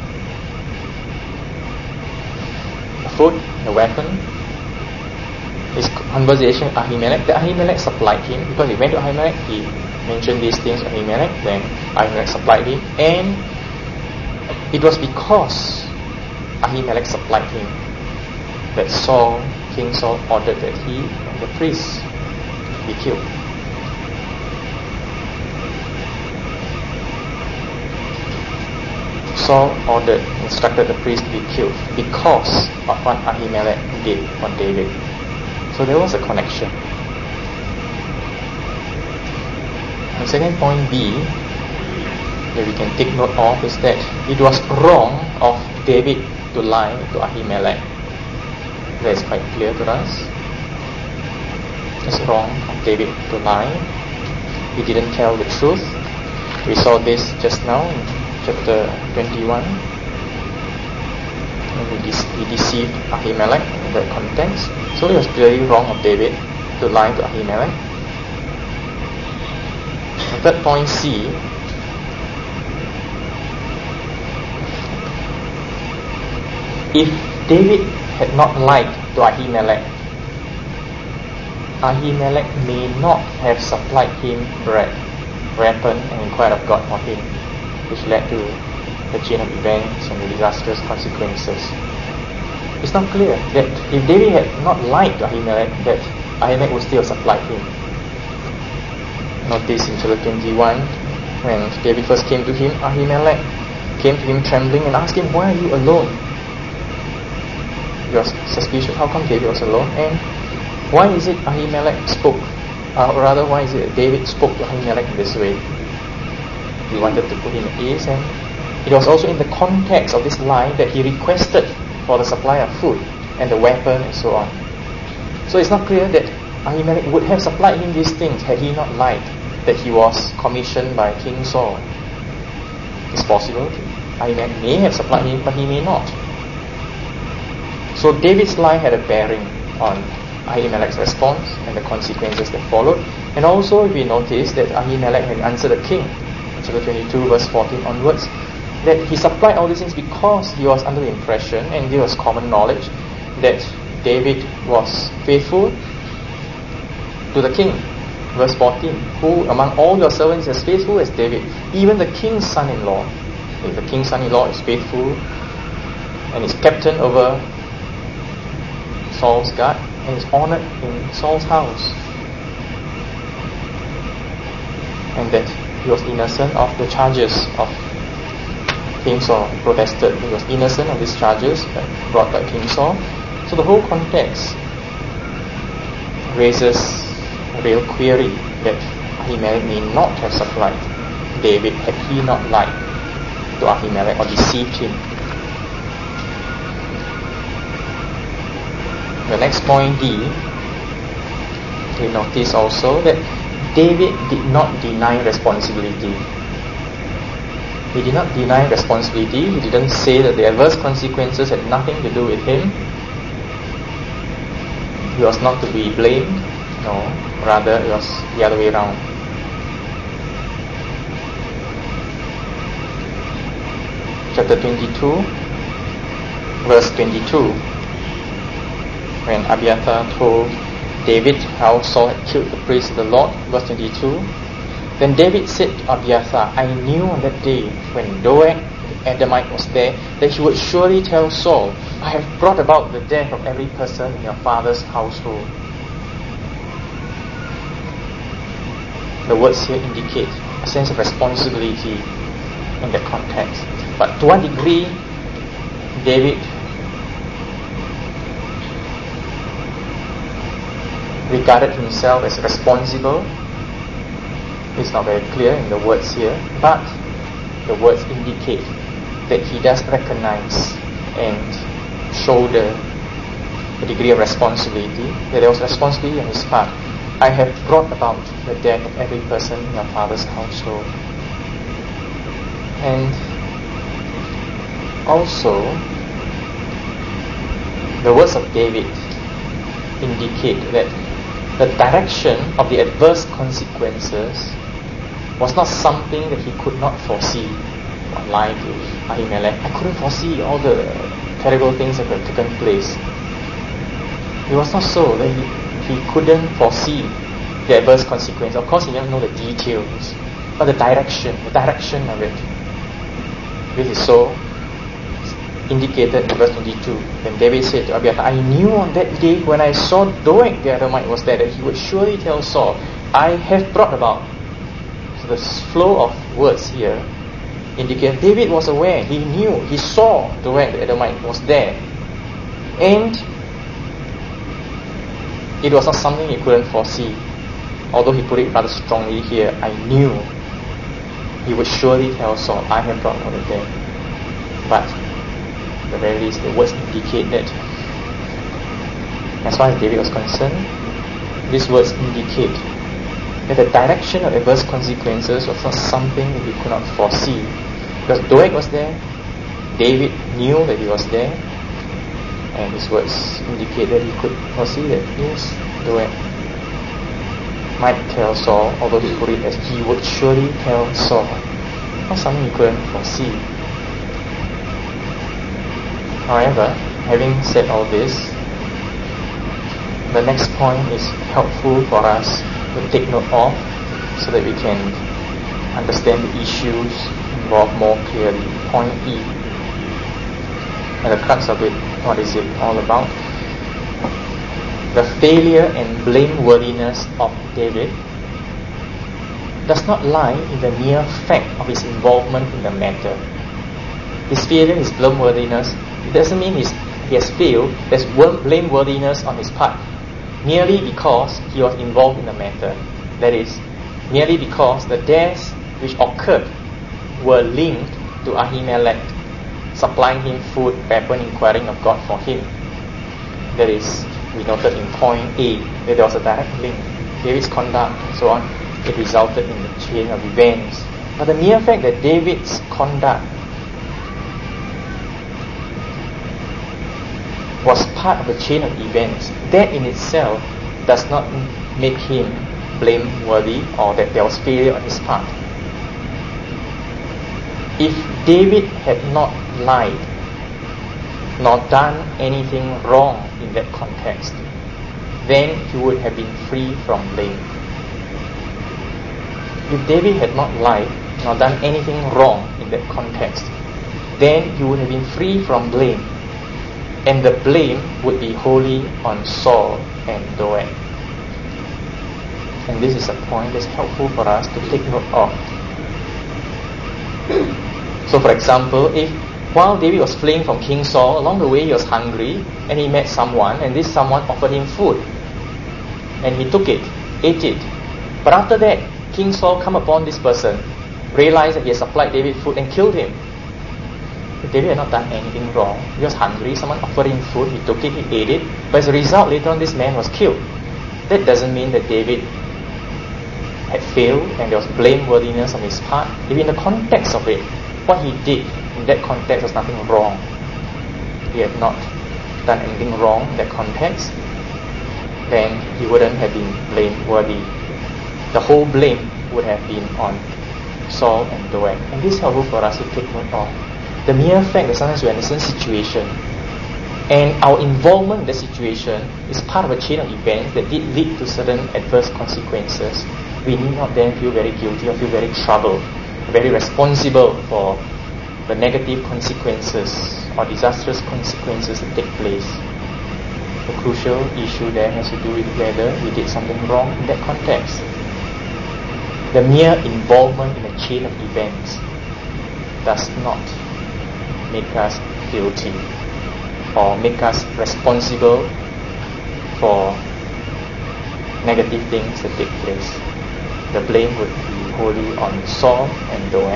a food, a weapon, his conversation with Ahimelech, that Ahimelech supplied him. Because he went to Ahimelech, he mentioned these things to Ahimelech, then Ahimelech supplied him, and it was because Ahimelech supplied him that King Saul ordered that he and the priests be killed. Saul instructed the priest to be killed because of what Ahimelech did on David. So there was a connection. The second point B that we can take note of is that it was wrong of David to lie to Ahimelech. That is quite clear to us. It's wrong of David to lie. He didn't tell the truth. We saw this just now in chapter 21. He deceived Ahimelech in that context. So it was very wrong of David to lie to Ahimelech. The third point C, if David had not lied to Ahimelech, Ahimelech may not have supplied him bread, weapon, and inquired of God for him, which led to the chain of events and the disastrous consequences. It's not clear that if David had not lied to Ahimelech, that Ahimelech would still have supplied him. Notice in chapter 21, when David first came to him, Ahimelech came to him trembling and asked him, "Why are you alone?" He was suspicious. How come David was alone? And why is it Ahimelech spoke? Why is it David spoke to Ahimelech in this way? He wanted to put him at ease, and it was also in the context of this lie that he requested for the supply of food and the weapon and so on. So it's not clear that Ahimelech would have supplied him these things had he not lied that he was commissioned by King Saul. It's possible Ahimelech may have supplied him, but he may not. So David's lie had a bearing on Ahimelech's response and the consequences that followed. And also we notice that Ahimelech had answered the king, chapter 22 verse 14 onwards, that he supplied all these things because he was under the impression, and this was common knowledge, that David was faithful to the king. Verse 14, who among all your servants is as faithful as David, even the king's son-in-law. If the king's son-in-law is faithful and is captain over Saul's guard and is honored in Saul's house, and that he was innocent of the charges of King Saul. He protested he was innocent of these charges brought by King Saul. So the whole context raises a real query that Ahimelech may not have supplied David had he not lied to Ahimelech or deceived him. The next point D, we notice also that David did not deny responsibility. He did not deny responsibility. He didn't say that the adverse consequences had nothing to do with him. He was not to be blamed. No, rather it was the other way around. Chapter 22, verse 22, when Abiathar told David how Saul had killed the priest of the Lord, verse 22, then David said to Abiathar, I knew on that day when Doeg the Edomite was there that he would surely tell Saul, I have brought about the death of every person in your father's household. the words here indicate a sense of responsibility in that context. But to what degree David regarded himself as responsible is not very clear in the words here, but the words indicate that he does recognize and show the degree of responsibility, that there was responsibility on his part. I have brought about the death of every person in your father's household. And also, the words of David indicate that the direction of the adverse consequences was not something that he could not foresee. Lying to Ahimelech, I couldn't foresee all the terrible things that had taken place. It was not so that he couldn't foresee the adverse consequence. Of course, he never know the details, but the direction of it. This is so indicated in verse 22. When David said to Abiathar, I knew on that day when I saw Doeg the Edomite was there, that he would surely tell Saul, I have brought about. So the flow of words here indicate David was aware, he knew, he saw Doeg the Edomite was there. And it was not something he couldn't foresee. Although he put it rather strongly here, I knew he would surely tell Saul, I have brought about there. But at the very least, the words indicate that as far as David was concerned, these words indicate that the direction of adverse consequences was not something that he could not foresee. Because Doeg was there, David knew that he was there, and his words indicate that he could foresee that yes, Doeg might tell Saul, although he put it as he would surely tell Saul. Not something he couldn't foresee. However, having said all this, the next point is helpful for us to take note of so that we can understand the issues involved more clearly. Point E. At the crux of it, what is it all about? The failure and blameworthiness of David does not lie in the mere fact of his involvement in the matter. His failure, his blameworthiness, it doesn't mean he has failed. There's blameworthiness on his part merely because he was involved in the matter. That is, merely because the deaths which occurred were linked to Ahimelech supplying him food, weapon, inquiring of God for him. That is, we noted in point A that there was a direct link. David's conduct and so on, it resulted in the chain of events. But the mere fact that David's conduct was part of the chain of events, that in itself does not make him blameworthy or that there was failure on his part. If David had not lied nor done anything wrong in that context, then he would have been free from blame. If David had not lied nor done anything wrong in that context, then he would have been free from blame, and the blame would be wholly on Saul and Doeg. And this is a point that's helpful for us to take note of. So for example, if while David was fleeing from King Saul, along the way he was hungry and he met someone, and this someone offered him food, and he took it, ate it. But after that, King Saul come upon this person, realized that he had supplied David food and killed him. If David had not done anything wrong, he was hungry, someone offered him food, he took it, he ate it, but as a result later on this man was killed. That doesn't mean that David had failed and there was blameworthiness on his part. If in the context of it, what he did in that context was nothing wrong, he had not done anything wrong in that context, then he wouldn't have been blameworthy. The whole blame would have been on Saul and Doeg. And this is helpful for us to take note of. The mere fact that sometimes we're in a certain situation and our involvement in the situation is part of a chain of events that did lead to certain adverse consequences, we need not then feel very guilty or feel very troubled, very responsible for the negative consequences or disastrous consequences that take place. The crucial issue there has to do with whether we did something wrong in that context. The mere involvement in a chain of events does not make us guilty or make us responsible for negative things that take place. The blame would be wholly on Saul and Doeg.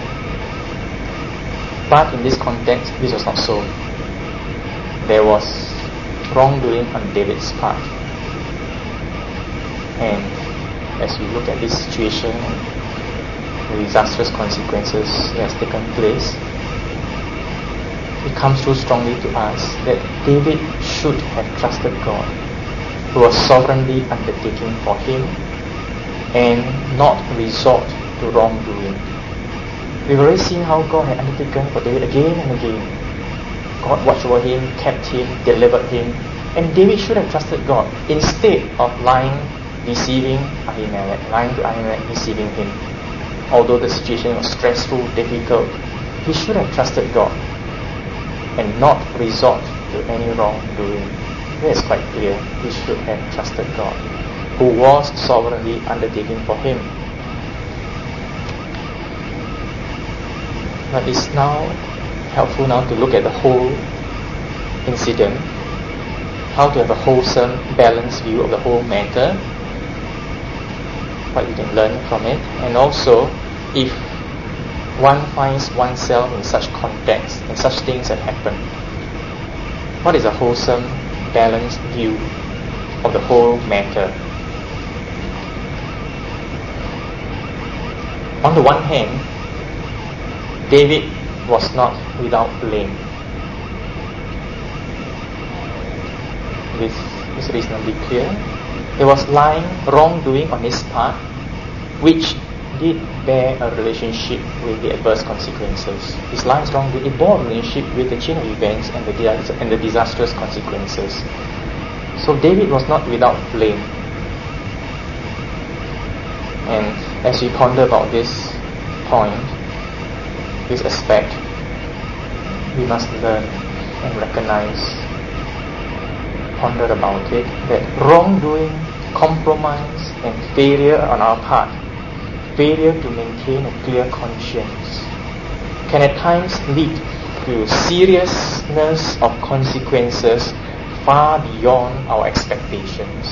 But in this context, this was not so. There was wrongdoing on David's part. And as we look at this situation, the disastrous consequences that has taken place, it comes through strongly to us that David should have trusted God, who was sovereignly undertaking for him, and not resort to wrongdoing. We've already seen how God had undertaken for David again and again. God watched over him, kept him, delivered him, and David should have trusted God instead of lying, deceiving Ahimelech, deceiving him. Although the situation was stressful, difficult, he should have trusted God and not resort to any wrongdoing. It is quite clear. He should have trusted God, who was sovereignly undertaking for him. But it's now helpful now to look at the whole incident, how to have a wholesome, balanced view of the whole matter, what we can learn from it, and also if one finds oneself in such context and such things that happen, what is a wholesome, balanced view of the whole matter? On the one hand, David was not without blame. This is reasonably clear. There was lying, wrongdoing on his part, which did bear a relationship with the adverse consequences. His lying, wrongdoing, it bore a relationship with the chain of events and the disastrous consequences. So David was not without blame. And as we ponder about this point, this aspect, we must learn and recognize, ponder about it, that wrongdoing, compromise, and failure on our part, failure to maintain a clear conscience, can at times lead to seriousness of consequences far beyond our expectations.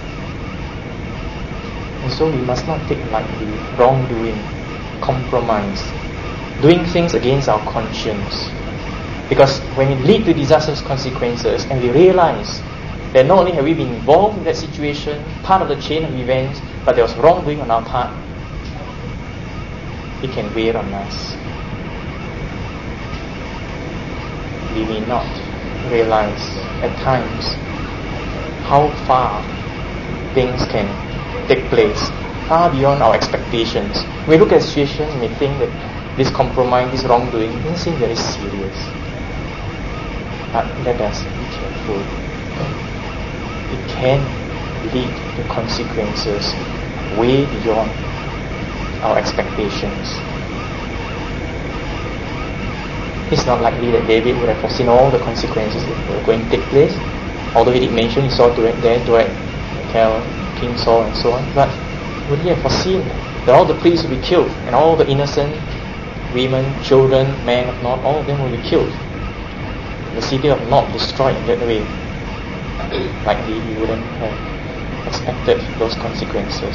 And so we must not take lightly wrongdoing, compromise, doing things against our conscience. Because when it leads to disastrous consequences and we realize that not only have we been involved in that situation, part of the chain of events, but there was wrongdoing on our part, it can weigh on us. We may not realize at times how far things can take place, far beyond our expectations. When we look at a situation, we may think that this compromise, this wrongdoing doesn't seem very serious. But let us be careful. It can lead to consequences way beyond our expectations. It's not likely that David would have foreseen all the consequences that were going to take place, although he did mention he saw Doeg, King Saul and so on. But would he have foreseen that all the priests would be killed and all the innocent women, children, men of Nob, all of them will be killed? The city of Nob destroyed in that way. Likely he wouldn't have expected those consequences.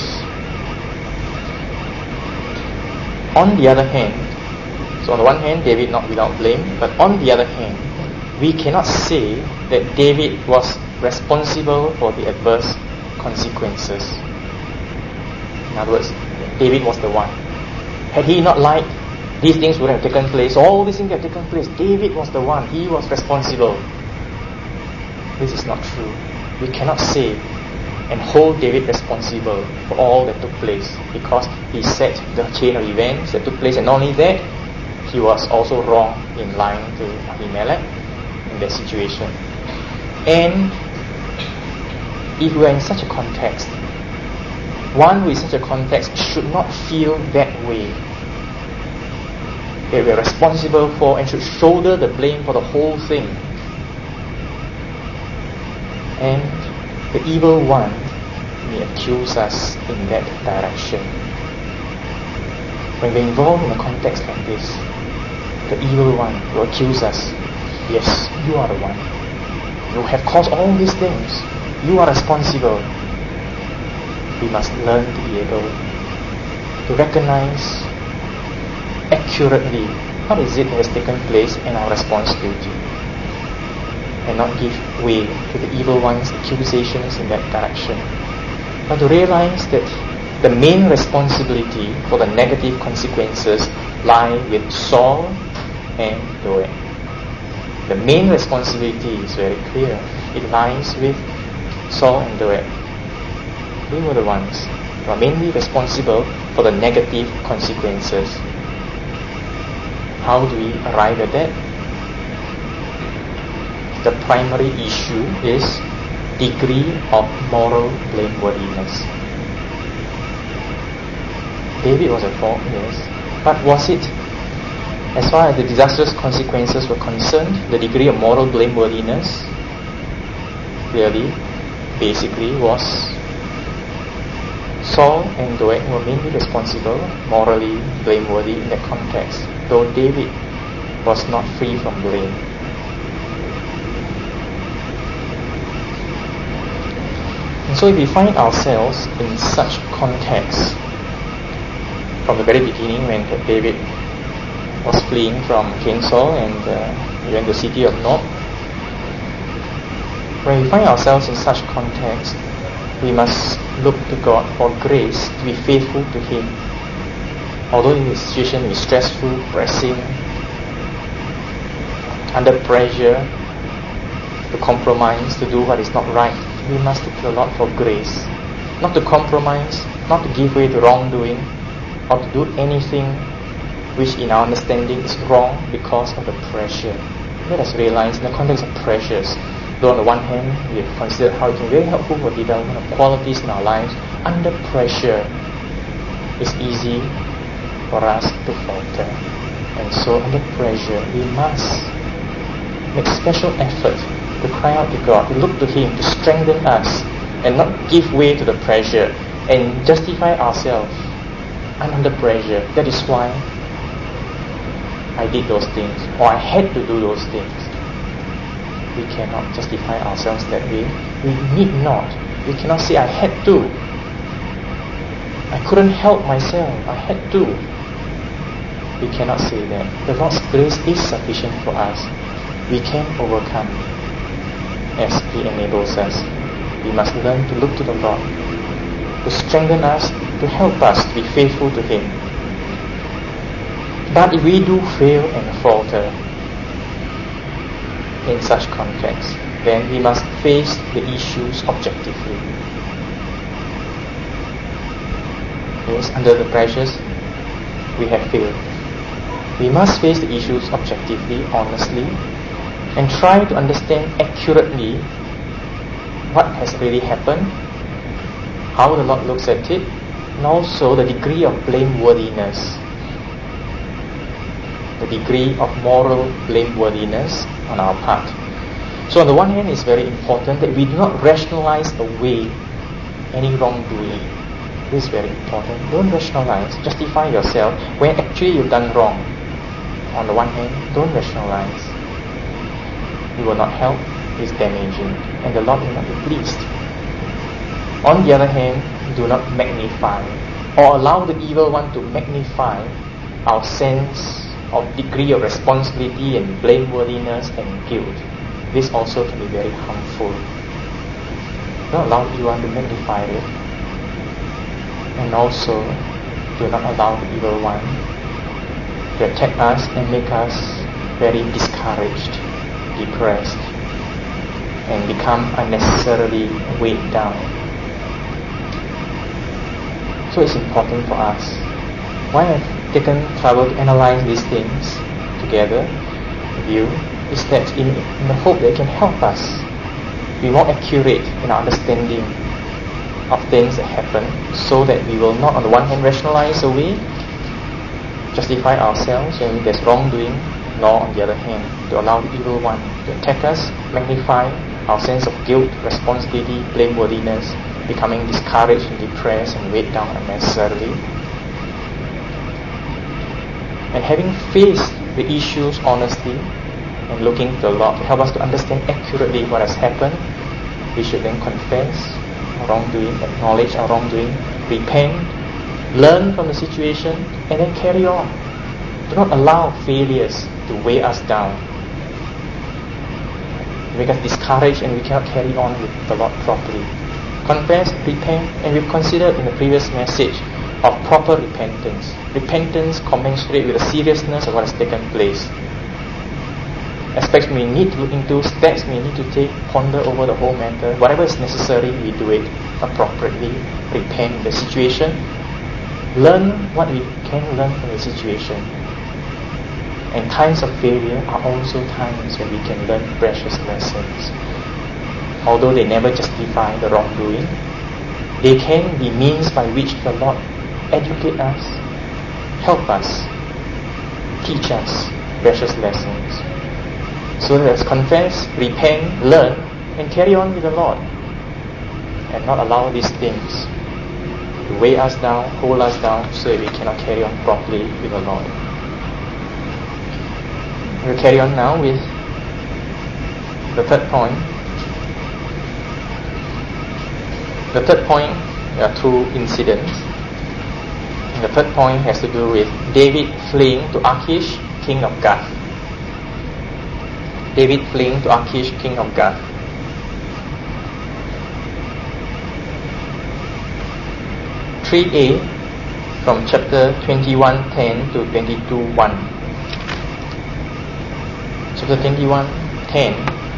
On the other hand, so on the one hand, David not without blame, but on the other hand, we cannot say that David was responsible for the adverse consequences. In other words, David was the one. Had he not lied, these things would have taken place. All these things have taken place. David was the one. He was responsible. This is not true. We cannot say and hold David responsible for all that took place, because he set the chain of events that took place, and not only that, he was also wrong in lying to Ahimelech in that situation. And if we are in such a context, one who is in such a context should not feel that way, that we are responsible for and should shoulder the blame for the whole thing. And the evil one may accuse us in that direction. When we're involved in a context like this, the evil one will accuse us. Yes, you are the one. You have caused all these things. You are responsible. We must learn to be able to recognize accurately what is it that has taken place and our responsibility, and not give way to the evil one's accusations in that direction, but to realize that the main responsibility for the negative consequences lie with Saul and Doeg. The main responsibility is very clear. It lies with Saul and Doeg. We were the ones who are mainly responsible for the negative consequences. How do we arrive at that? The primary issue is degree of moral blameworthiness. David was at fault, yes, but was it, as far as the disastrous consequences were concerned, the degree of moral blameworthiness clearly, basically was Saul and Doeg were mainly responsible, morally blameworthy in that context, though David was not free from blame. And so if we find ourselves in such context, from the very beginning when David was fleeing from King Saul and he went to the city of Nob, when we find ourselves in such context, we must look to God for grace to be faithful to Him. Although in this situation is stressful, pressing, under pressure to compromise, to do what is not right, we must look to the Lord for grace, not to compromise, not to give way to wrongdoing, or to do anything which in our understanding is wrong because of the pressure. Let us realize in the context of pressures, though on the one hand we have considered how it can be very helpful for development of qualities in our lives, under pressure it's easy for us to falter. And so under pressure we must make special effort to cry out to God, to look to Him, to strengthen us, and not give way to the pressure and justify ourselves. I'm under pressure, that is why I did those things, or I had to do those things. We cannot justify ourselves that way. We need not. We cannot say I had to. I couldn't help myself. I had to. We cannot say that. The Lord's grace is sufficient for us. We can overcome as He enables us. We must learn to look to the Lord, to strengthen us, to help us to be faithful to Him. But if we do fail and falter in such context, then we must face the issues objectively. Yes, under the pressures, we have failed. We must face the issues objectively, honestly, and try to understand accurately what has really happened, how the Lord looks at it, and also the degree of blameworthiness, the degree of moral blameworthiness on our part. So on the one hand, it's very important that we do not rationalize away any wrongdoing. This is very important. Don't rationalize, justify yourself when actually you've done wrong. On the one hand, don't rationalize. It will not help, it's damaging, and the Lord will not be pleased. On the other hand, do not magnify or allow the evil one to magnify our sense of degree of responsibility and blameworthiness and guilt. This also can be very harmful. Don't allow the evil one to magnify it, and also do not allow the evil one to attack us and make us very discouraged, depressed, and become unnecessarily weighed down. So it's important for us. Why I've taken trouble to analyze these things together with you is that in the hope that it can help us be more accurate in our understanding of things that happen, so that we will not on the one hand rationalize away, justify ourselves when there's wrongdoing, nor on the other hand to allow the evil one to attack us, magnify our sense of guilt, responsibility, blameworthiness, becoming discouraged and depressed and weighed down unnecessarily. And having faced the issues honestly and looking to the Lord to help us to understand accurately what has happened, we should then confess our wrongdoing, acknowledge our wrongdoing, repent, learn from the situation, and then carry on. Do not allow failures to weigh us down, make us discouraged, and we cannot carry on with the Lord properly. Confess, repent, and we've considered in the previous message of proper repentance. Repentance commensurate with the seriousness of what has taken place. Aspects we need to look into, steps we need to take, ponder over the whole matter. Whatever is necessary, we do it appropriately. Repent the situation. Learn what we can learn from the situation. And times of failure are also times when we can learn precious lessons. Although they never justify the wrongdoing, they can be means by which the Lord educate us, help us, teach us precious lessons. So let's confess, repent, learn, and carry on with the Lord, and not allow these things to weigh us down, hold us down, so that we cannot carry on properly with the Lord. We'll carry on now with the third point. The third point, there are two incidents. And the third point has to do with David fleeing to Achish, king of Gath. David fleeing to Achish, king of Gath. (3a) from chapter 21:10 to 22:1. Chapter 21:10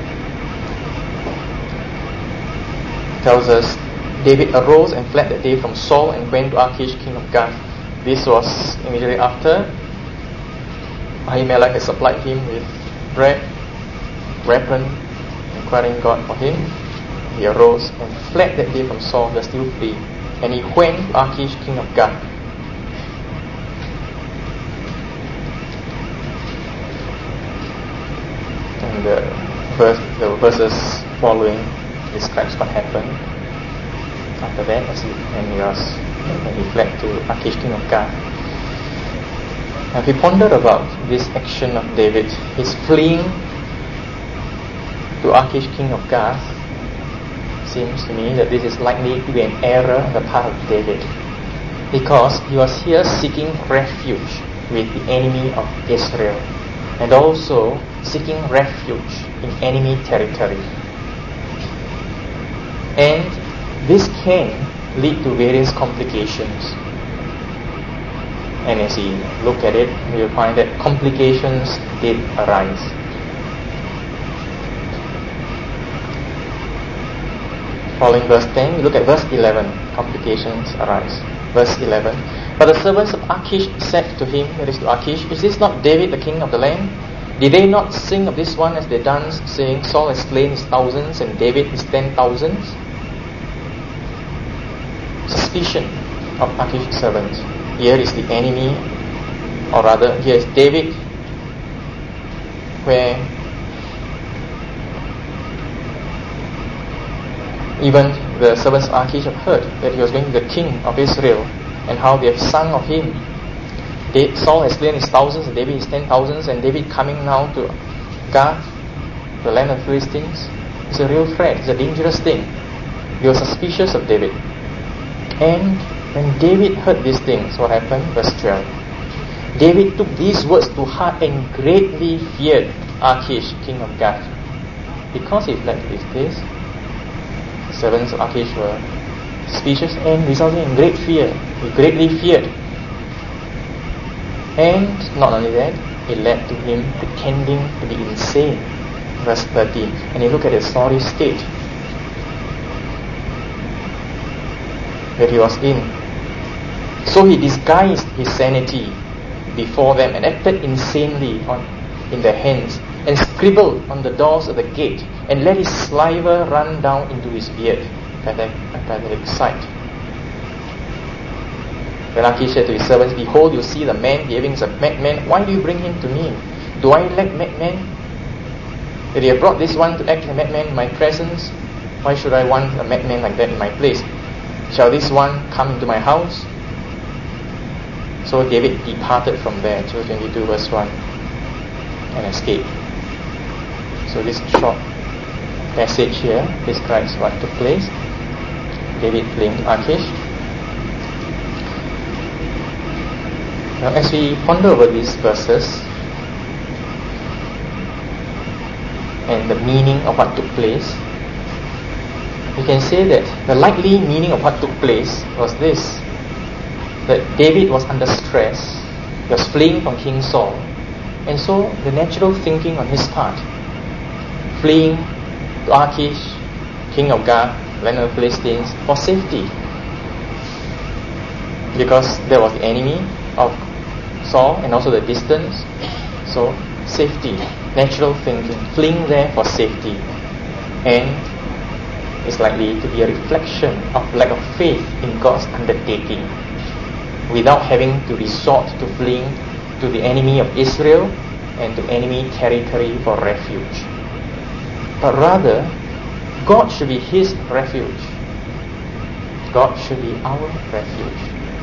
tells us, David arose and fled that day from Saul and went to Achish, king of Gath. This was immediately after Ahimelech had supplied him with bread, weapon, inquiring God for him. He arose and fled that day from Saul, but still flee. And he went to Achish, king of Gath. And the verses following describes what happened after that, when he fled to Achish, king of Gath. Now, if we ponder about this action of David, his fleeing to Achish, king of Gath, seems to me that this is likely to be an error on the part of David, because he was here seeking refuge with the enemy of Israel, and also seeking refuge in enemy territory. And this can lead to various complications. And as we look at it, we will find that complications did arise. Following verse 10, we look at verse 11. Complications arise. Verse 11. But the servants of Achish said to him, that is to Achish, is this not David, the king of the land? Did they not sing of this one as they danced, saying, Saul has slain his thousands and David his 10,000s? Suspicion of Achish's servants. Here is the enemy, or rather, here is David, where even the servants of Achish have heard that he was going to be the king of Israel, and how they have sung of him. Saul has slain his thousands, and David his 10,000s, and David coming now to Gath, the land of Philistines. It's a real threat, it's a dangerous thing. They were suspicious of David. And when David heard these things, what happened? Verse 12. David took these words to heart and greatly feared Achish, king of Gath. Because he fled to this place, the servants of Achish were suspicious and resulting in great fear. He greatly feared. And not only that, it led to him pretending to be insane. Verse 13. And you look at his sorry state that he was in. So he disguised his sanity before them and acted insanely in their hands, and scribbled on the doors of the gate, and let his saliva run down into his beard. Pathetic sight. Then Achish said to his servants, Behold, you see the man behaving as a madman. Why do you bring him to me? Do I lack madmen? That he have brought this one to act as a madman in my presence? Why should I want a madman like that in my place? Shall this one come into my house? So David departed from there, Job 22 verse 1, and escaped. So this short passage here describes what took place. David fleeing Achish. Now as we ponder over these verses and the meaning of what took place, we can say that the likely meaning of what took place was this: that David was under stress, he was fleeing from King Saul, and so the natural thinking on his part, fleeing to Achish, king of Gath, land of the Philistines, for safety, because there was the enemy of Saul and also the distance. So safety, natural thinking, fleeing there for safety, and is likely to be a reflection of lack of faith in God's undertaking, without having to resort to fleeing to the enemy of Israel and to enemy territory for refuge. But rather, God should be his refuge. God should be our refuge.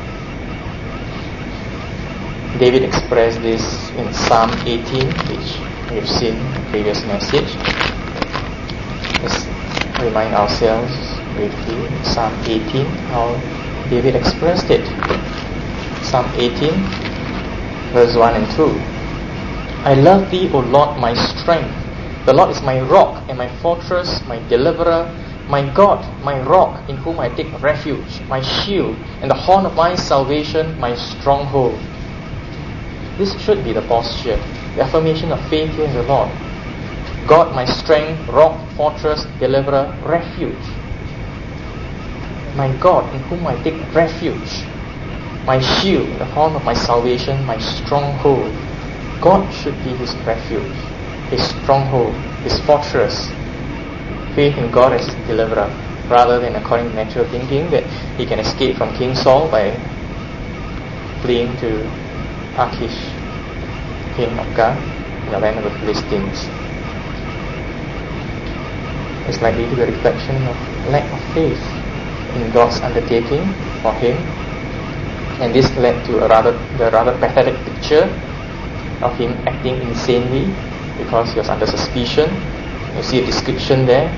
David expressed this in Psalm 18, which we've seen in the previous message. Let's remind ourselves briefly in Psalm 18 how David expressed it. Psalm 18, verse 1 and 2. I love thee, O Lord, my strength. The Lord is my rock and my fortress, my deliverer, my God, my rock, in whom I take refuge, my shield, and the horn of my salvation, my stronghold. This should be the posture, the affirmation of faith here in the Lord. God, my strength, rock, fortress, deliverer, refuge. My God, in whom I take refuge, my shield, the horn of my salvation, my stronghold. God should be his refuge, his stronghold, his fortress. Faith in God as his deliverer, rather than according to natural thinking that he can escape from King Saul by fleeing to Achish, king of Gath, in the land of the Philistines. It's likely to be a reflection of lack of faith in God's undertaking for him, and this led to the rather pathetic picture of him acting insanely because he was under suspicion. You see a description there: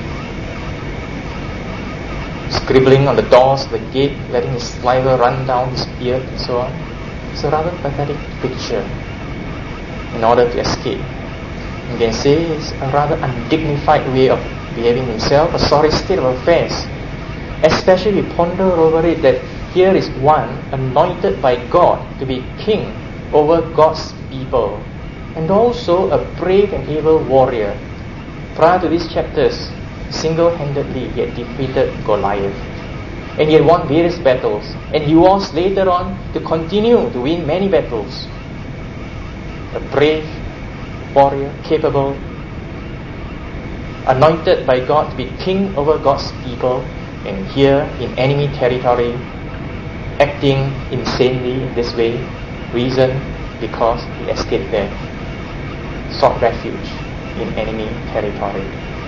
scribbling on the doors of the gate, letting his saliva run down his beard, and so on. It's a rather pathetic picture in order to escape. You can say it's a rather undignified way of behaving himself, a sorry state of affairs. Especially we ponder over it that here is one anointed by God to be king over God's people, and also a brave and able warrior. Prior to these chapters, single-handedly he had defeated Goliath, and he had won various battles, and he was later on to continue to win many battles. A brave warrior, capable, anointed by God to be king over God's people, and here in enemy territory, acting insanely in this way. Reason: because he escaped there, sought refuge in enemy territory.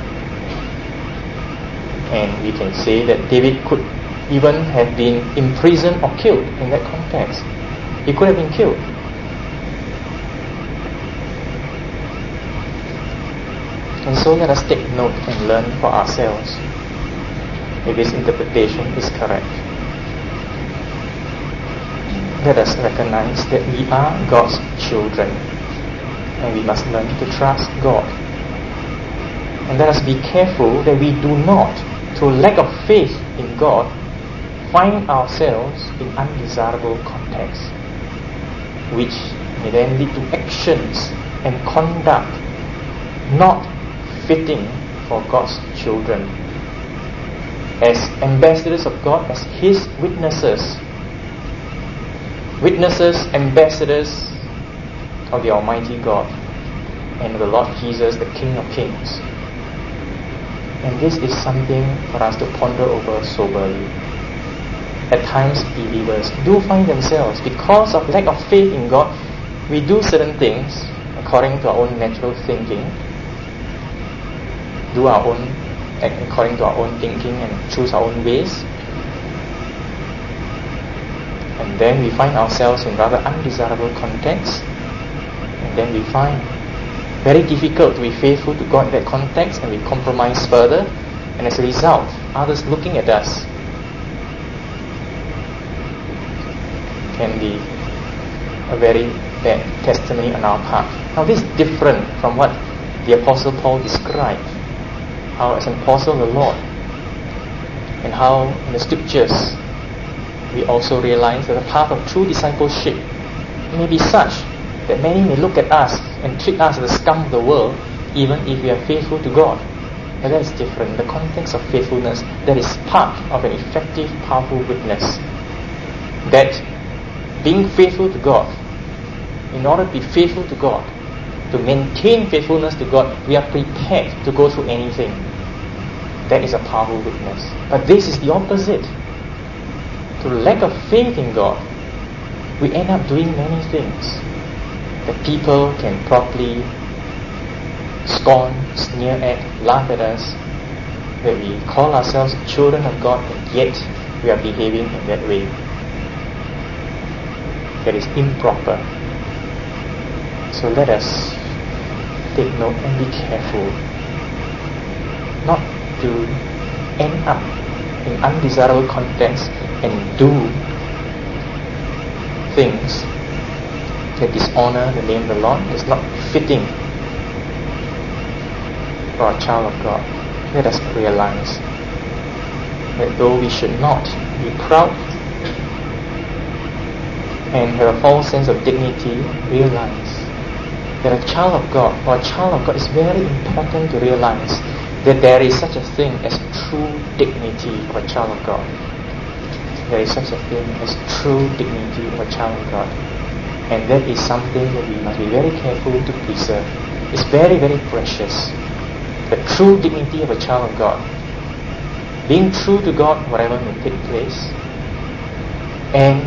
And we can say that David could even have been imprisoned or killed in that context. He could have been killed. And so let us take note and learn for ourselves if this interpretation is correct. Let us recognize that we are God's children, and we must learn to trust God. And let us be careful that we do not, through lack of faith in God, find ourselves in undesirable contexts, which may then lead to actions and conduct not fitting for God's children. As ambassadors of God, as his witnesses, ambassadors of the Almighty God and the Lord Jesus, the King of Kings. And this is something for us to ponder over soberly. At times, believers do find themselves, because of lack of faith in God, we do certain things according to our own natural thinking, act according to our own thinking, and choose our own ways. And And then we find ourselves in rather undesirable contexts. And then we find very difficult to be faithful to God in that context, and we compromise further. And as a result, others looking at us can be a very bad testimony on our part. Now this is different from what the Apostle Paul described, how as an apostle of the Lord, and how in the scriptures we also realize that the path of true discipleship may be such that many may look at us and treat us as the scum of the world, even if we are faithful to God. But that is different. In the context of faithfulness, that is part of an effective, powerful witness. That being faithful to God, in order to be faithful to God, to maintain faithfulness to God, we are prepared to go through anything. That is a powerful witness. But this is the opposite. Through lack of faith in God, we end up doing many things that people can probably scorn, sneer at, laugh at us, that we call ourselves children of God, and yet we are behaving in that way. That is improper. So let us take note and be careful not to end up in undesirable contexts and do things that dishonor the name of the Lord. It's not fitting for a child of God. Let us realize that though we should not be proud and have a false sense of dignity, realize that a child of God, for a child of God, it's very important to realize that there is such a thing as true dignity of a child of God. There is such a thing as true dignity of a child of God. And that is something that we must be very careful to preserve. It's very, very precious. The true dignity of a child of God. Being true to God, whatever may take place. And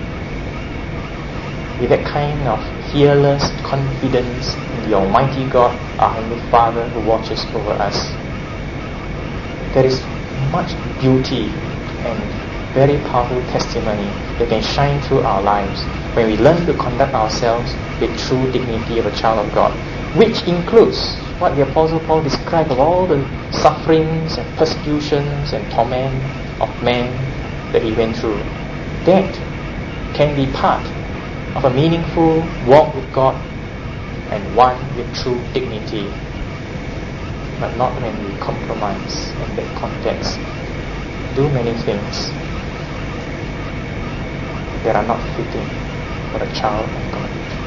with that kind of fearless confidence in the Almighty God, our Heavenly Father, who watches over us. There is much beauty and very powerful testimony that can shine through our lives when we learn to conduct ourselves with true dignity of a child of God, which includes what the Apostle Paul described of all the sufferings and persecutions and torment of man that he went through. That can be part of a meaningful walk with God, and one with true dignity, but not when we compromise in that context, do many things that are not fitting for a child of God.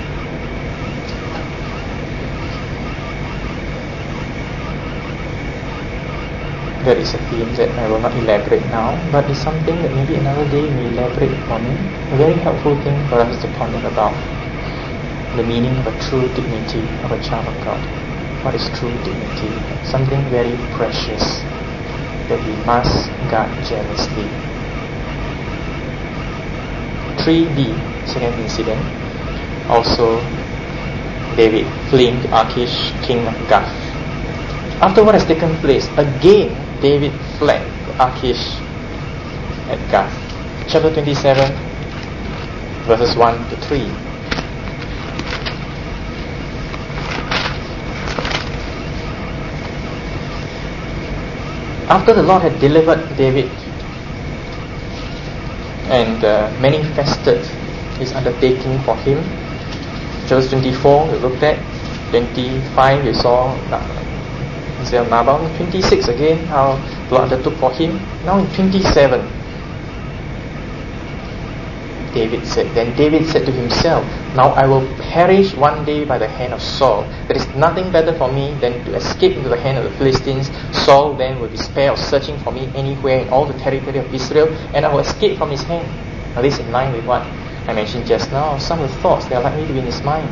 That is a theme that I will not elaborate now, but it's something that maybe another day we elaborate on. A very helpful thing for us to ponder about the meaning of a true dignity of a child of God. What is true dignity? Something very precious that we must guard jealously. 3b, second incident, also David fleeing to Achish, king of Gath. After what has taken place, again David fled to Achish at Gath. Chapter 27, verses 1 to 3. After the Lord had delivered David and manifested his undertaking for him, verse 24 we looked at, 25 we saw Nabal, 26 again how the Lord undertook for him. Now in 27, Then David said to himself, now I will perish one day by the hand of Saul. There is nothing better for me than to escape into the hand of the Philistines. Saul then will despair of searching for me anywhere in all the territory of Israel, and I will escape from his hand. Now this is in line with what I mentioned just now, some of the thoughts that are likely to be in his mind.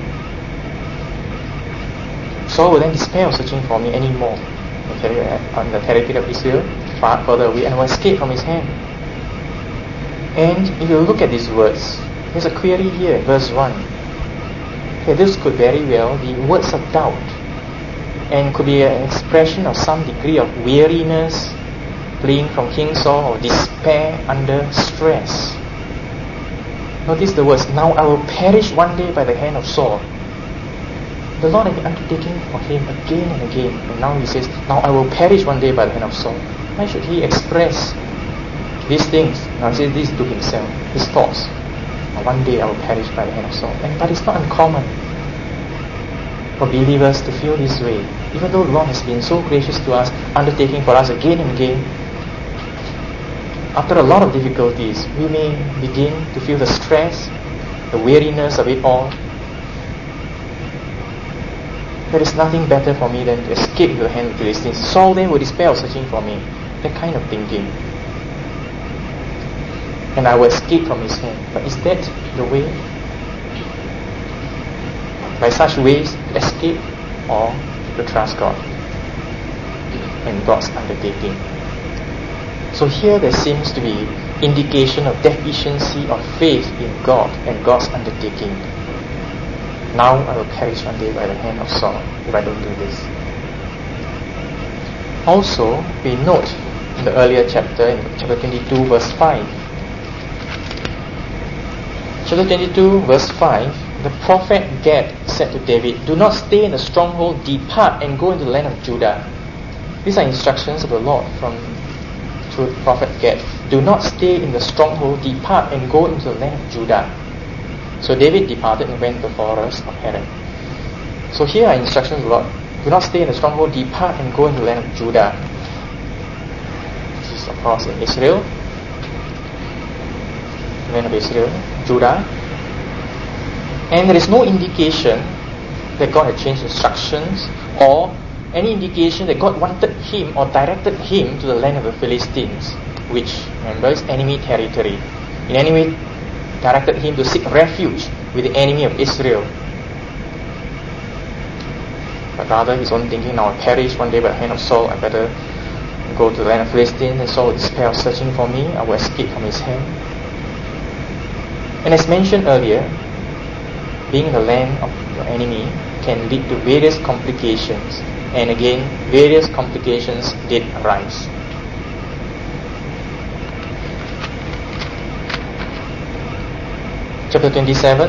Saul will then despair of searching for me anymore on the territory of Israel, far further away, and I will escape from his hand. And if you look at these words, there's a query here in verse 1. Okay, this could very well be words of doubt, and could be an expression of some degree of weariness fleeing from King Saul, or despair under stress. Notice the words, now I will perish one day by the hand of Saul. The Lord had been undertaking for him again and again. And now he says, now I will perish one day by the hand of Saul. Why should he express these things? Now he says this to himself, his thoughts. One day I will perish by the hand of Saul. But it's not uncommon for believers to feel this way. Even though the Lord has been so gracious to us, undertaking for us again and again, after a lot of difficulties, we may begin to feel the stress, the weariness of it all. There is nothing better for me than to escape the hand of the Philistines. Saul then will despair of searching for me. That kind of thinking. And I will escape from his hand. But is that the way? By such ways to escape or to trust God and God's undertaking? So here there seems to be indication of deficiency of faith in God and God's undertaking. Now I will perish one day by the hand of Saul if I don't do this. Also, we note in the earlier chapter, in chapter 22 verse 5. Chapter 22 verse 5, the prophet Gad said to David, do not stay in the stronghold, depart and go into the land of Judah. These are instructions of the Lord through the prophet Gad. Do not stay in the stronghold, depart and go into the land of Judah. So David departed and went to the forest of Haran. So here are instructions of the Lord. Do not stay in the stronghold, depart and go into the land of Judah. This is of course in Israel. Land of Israel, Judah. And there is no indication that God had changed instructions or any indication that God wanted him or directed him to the land of the Philistines, which, remember, is enemy territory. In any way, directed him to seek refuge with the enemy of Israel. But rather, his own thinking, now I perish one day by the hand of Saul, I better go to the land of Philistines, and Saul will despair of searching for me, I will escape from his hand. And as mentioned earlier, being in the land of your enemy can lead to various complications. And again, various complications did arise. Chapter 27,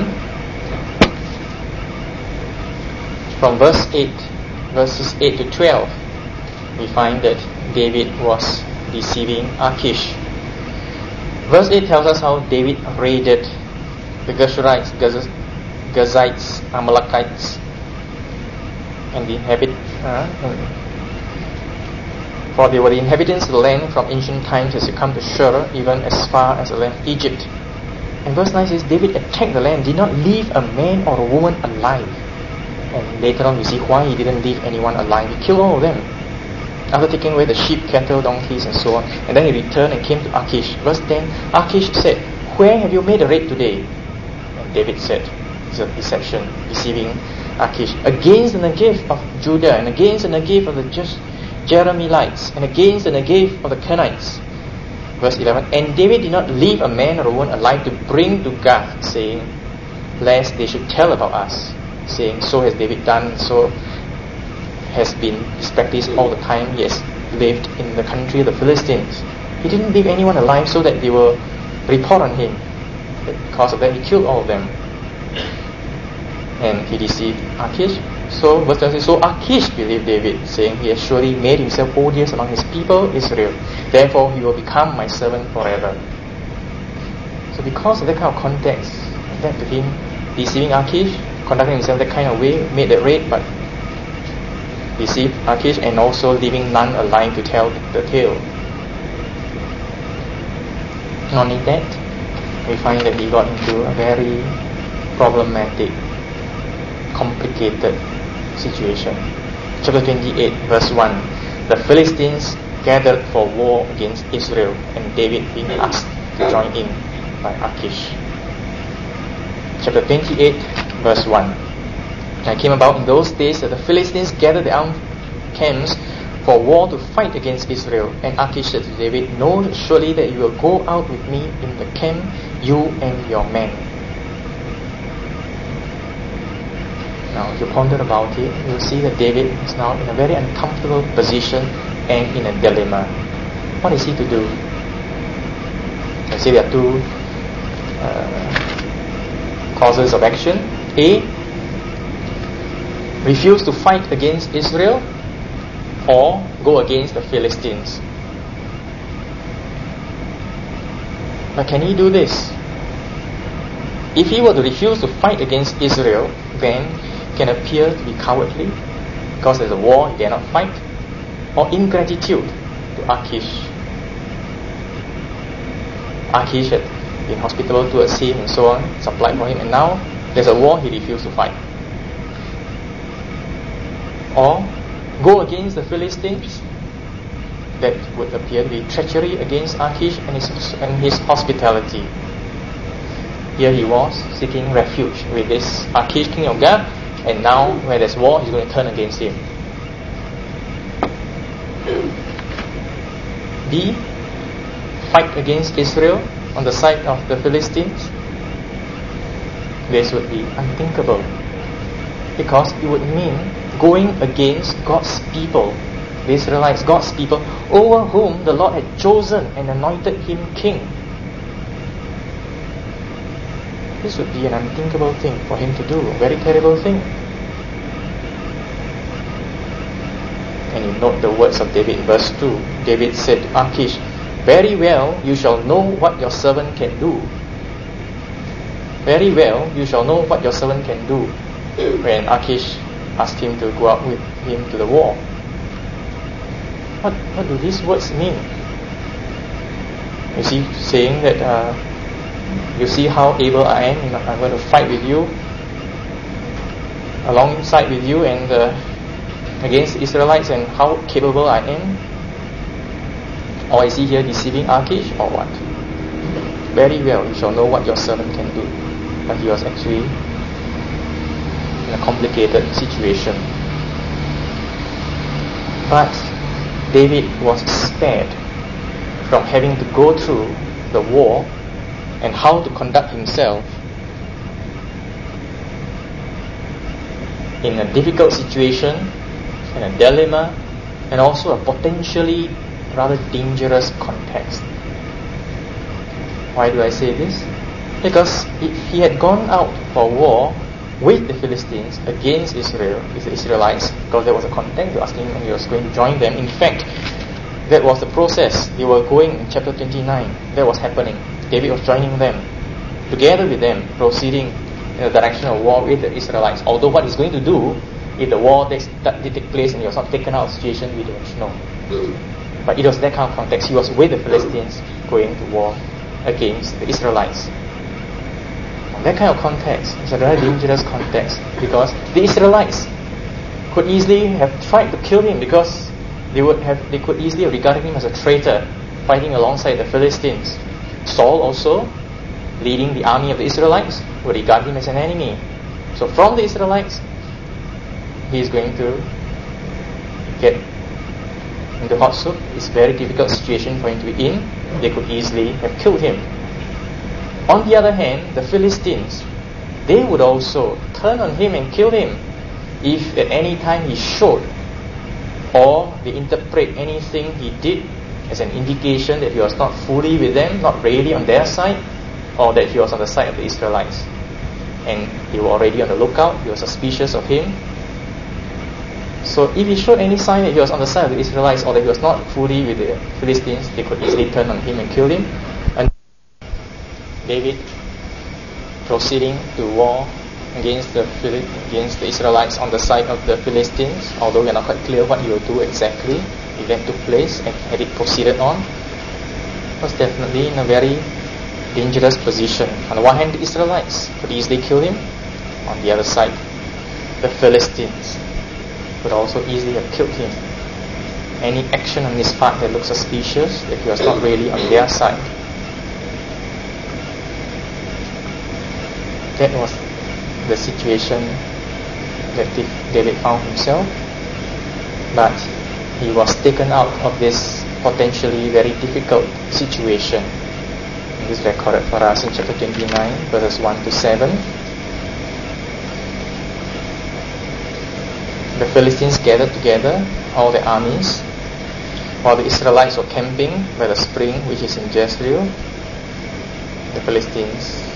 from verses 8 to 12, we find that David was deceiving Achish. Verse 8 tells us how David raided the Geshurites, Gazites, Amalekites, and the for they were the inhabitants of the land from ancient times as you come to Shur, even as far as the land of Egypt. And verse 9 says, David attacked the land, did not leave a man or a woman alive. And later on we see why he didn't leave anyone alive. He killed all of them, after taking away the sheep, cattle, donkeys and so on. And then he returned and came to Achish. Verse 10, Achish said, where have you made a raid today? And David said, it's a deception, deceiving Achish, against the Negev of Judah, and against the Negev of the Jerahmeelites, and against the Negev of the Kenites. Verse 11, and David did not leave a man or a woman alive to bring to Gath, saying, lest they should tell about us, saying, so has David done, so has been his practice all the time he has lived in the country of the Philistines. He didn't leave anyone alive so that they will report on him. Because of that, he killed all of them. And he deceived Achish. So verse 20 says, so Achish believed David, saying, he has surely made himself odious among his people Israel. Therefore he will become my servant forever. So because of that kind of context, that to him deceiving Achish, conducting himself that kind of way, made that raid, but deceived Achish, and also leaving none alive to tell the tale. Not only that, we find that he got into a very problematic, complicated situation. Chapter 28 verse 1, the Philistines gathered for war against Israel, and David being asked to join in by Achish. Chapter 28 verse 1, it came about in those days that the Philistines gathered their armed camps for war to fight against Israel. And Achish said to David, know surely that you will go out with me in the camp, you and your men. Now, if you ponder about it, you'll see that David is now in a very uncomfortable position and in a dilemma. What is he to do? I say there are two courses of action. A, refuse to fight against Israel, or go against the Philistines. But can he do this? If he were to refuse to fight against Israel, then it can appear to be cowardly, because there's a war he cannot fight, or ingratitude to Achish. Achish had been hospitable towards him and so on, supplied for him, and now there's a war he refused to fight. Or go against the Philistines, that would appear to be treachery against Achish and his hospitality. Here he was seeking refuge with this Achish, king of Gath, and now where there's war, he's going to turn against him. B, fight against Israel on the side of the Philistines. This would be unthinkable, because it would mean going against God's people, the Israelites, God's people, over whom the Lord had chosen and anointed him king. This would be an unthinkable thing for him to do, a very terrible thing. And you note the words of David in verse 2. David said to Achish, "Very well, you shall know what your servant can do." Very well, you shall know what your servant can do. When Achish asked him to go out with him to the war. What do these words mean? Is he saying that you see how able I am, I'm going to fight with you, alongside with you, and against the Israelites, and how capable I am? Or is he here deceiving Achish, or what? Very well, you shall know what your servant can do. But he was actually in a complicated situation. But David was spared from having to go through the war and how to conduct himself in a difficult situation, in a dilemma, and also a potentially rather dangerous context. Why do I say this? Because if he had gone out for war with the Philistines against Israel, with the Israelites, because there was a context to asking him and he was going to join them. In fact, that was the process. They were going in chapter 29. That was happening. David was joining them, together with them, proceeding in the direction of war with the Israelites. Although what he's going to do, if the war did take place and he was not taken out of the situation, we don't know. But it was that kind of context. He was with the Philistines going to war against the Israelites. That kind of context is a very dangerous context, because the Israelites could easily have tried to kill him, because they could easily have regarded him as a traitor fighting alongside the Philistines. Saul also, leading the army of the Israelites, would regard him as an enemy. So from the Israelites, he is going to get into hot soup. It's a very difficult situation for him to be in. They could easily have killed him. On the other hand, the Philistines, they would also turn on him and kill him if at any time he showed, or they interpret anything he did as an indication that he was not fully with them, not really on their side, or that he was on the side of the Israelites. And they were already on the lookout, they were suspicious of him. So if he showed any sign that he was on the side of the Israelites, or that he was not fully with the Philistines, they could easily turn on him and kill him. And David proceeding to war against the Israelites on the side of the Philistines, although we are not quite clear what he will do exactly if that took place and had it proceeded on, was definitely in a very dangerous position. On the one hand, the Israelites could easily kill him. On the other side, the Philistines could also easily have killed him. Any action on his part that looked suspicious, that he was not really on their side. That was the situation that David found himself. But he was taken out of this potentially very difficult situation. And this is recorded for us in chapter 29, verses 1 to 7. The Philistines gathered together all their armies, while the Israelites were camping by the spring which is in Jezreel. The Philistines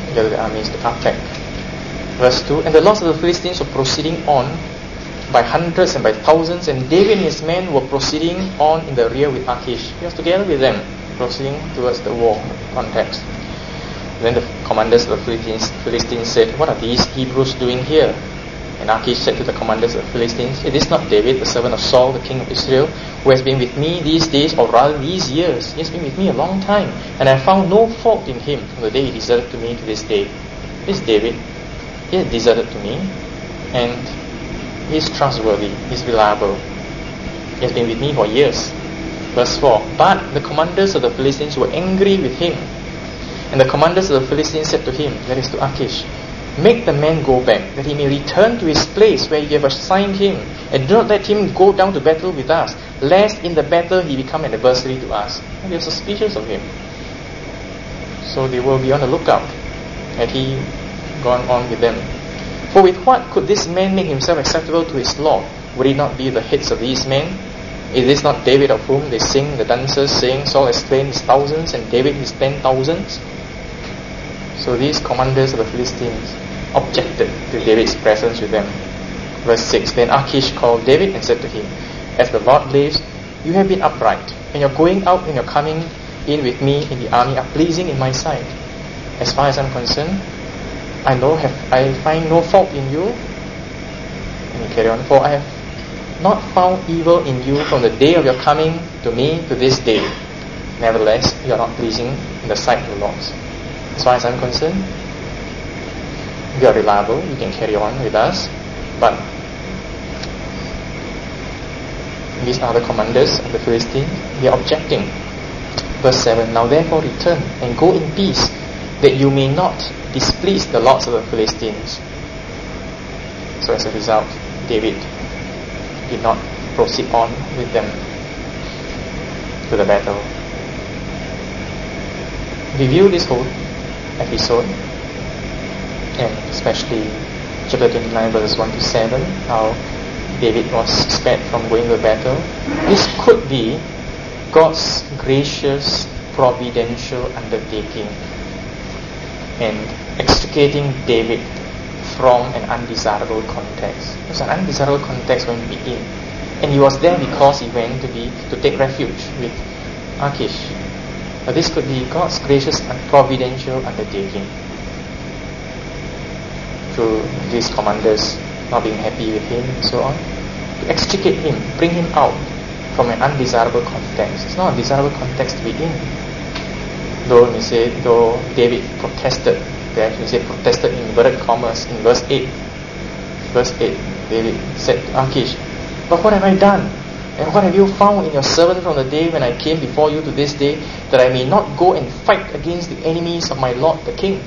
gathered the armies to attack. Verse 2, and the lords of the Philistines were proceeding on by hundreds and by thousands, and David and his men were proceeding on in the rear with Achish. He was together with them, proceeding towards the war context. Then the commanders of the Philistines said, what are these Hebrews doing here? And Achish said to the commanders of the Philistines, it is not David, the servant of Saul, the king of Israel, who has been with me these days, or rather these years. He has been with me a long time, and I found no fault in him from the day he deserted to me to this day. This David, he has deserted to me, and he is trustworthy, he is reliable. He has been with me for years. Verse 4, but the commanders of the Philistines were angry with him. And the commanders of the Philistines said to him, that is to Achish, make the man go back, that he may return to his place where you have assigned him, and do not let him go down to battle with us, lest in the battle he become an adversary to us. And they are suspicious of him. So they will be on the lookout. Had he gone on with them? For with what could this man make himself acceptable to his Lord? Would it not be the heads of these men? Is this not David of whom they sing the dancers, saying, Saul has slain his thousands, and David his 10,000s? So these commanders of the Philistines objected to David's presence with them. Verse 6, then Achish called David and said to him, as the Lord lives, you have been upright, and your going out and your coming in with me in the army are pleasing in my sight. As far as I'm concerned, I find no fault in you. And he carry on, for I have not found evil in you from the day of your coming to me to this day. Nevertheless, you are not pleasing in the sight of the Lord. As far as I'm concerned, you are reliable, you can carry on with us, but these are the commanders of the Philistines, they are objecting. Verse 7, now therefore return and go in peace, that you may not displease the lords of the Philistines. So as a result, David did not proceed on with them to the battle. Review this whole episode, and especially chapter 29 verses 1 to 7, how David was spared from going to the battle. This could be God's gracious providential undertaking and extricating David from an undesirable context. It was an undesirable context when he began, and he was there because he went to take refuge with Achish. But this could be God's gracious and providential undertaking through these commanders not being happy with him and so on, to extricate him, bring him out from an undesirable context. It's not a desirable context to be in. Though David protested, they actually say protested in inverted commas in verse 8. Verse 8, David said to Achish, but what have I done? And what have you found in your servant from the day when I came before you to this day, that I may not go and fight against the enemies of my Lord the king?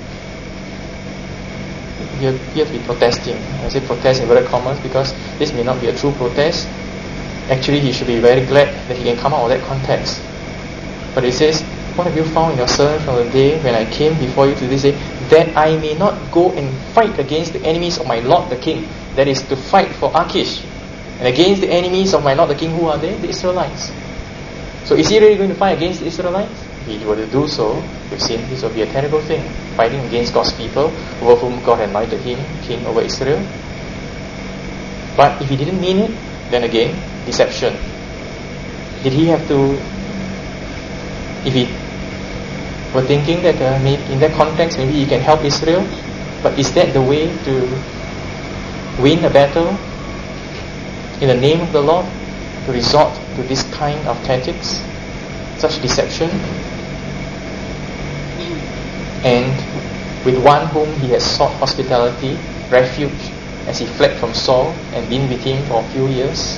You have to be protesting. I say protest in inverted commas because this may not be a true protest. Actually, he should be very glad that he can come out of that context. But it says, what have you found in your servant from the day when I came before you to this day, that I may not go and fight against the enemies of my Lord the king? That is, to fight for Achish. And against the enemies of my Lord the king, who are they? The Israelites. So is he really going to fight against the Israelites? If he were to do so, we've seen this will be a terrible thing. Fighting against God's people, over whom God anointed him king over Israel. But if he didn't mean it, then again, deception. Did he have to, if he were thinking that in that context maybe he can help Israel, but is that the way to win a battle in the name of the Lord, to resort to this kind of tactics, such deception? And with one whom he has sought hospitality, refuge, as he fled from Saul and been with him for a few years.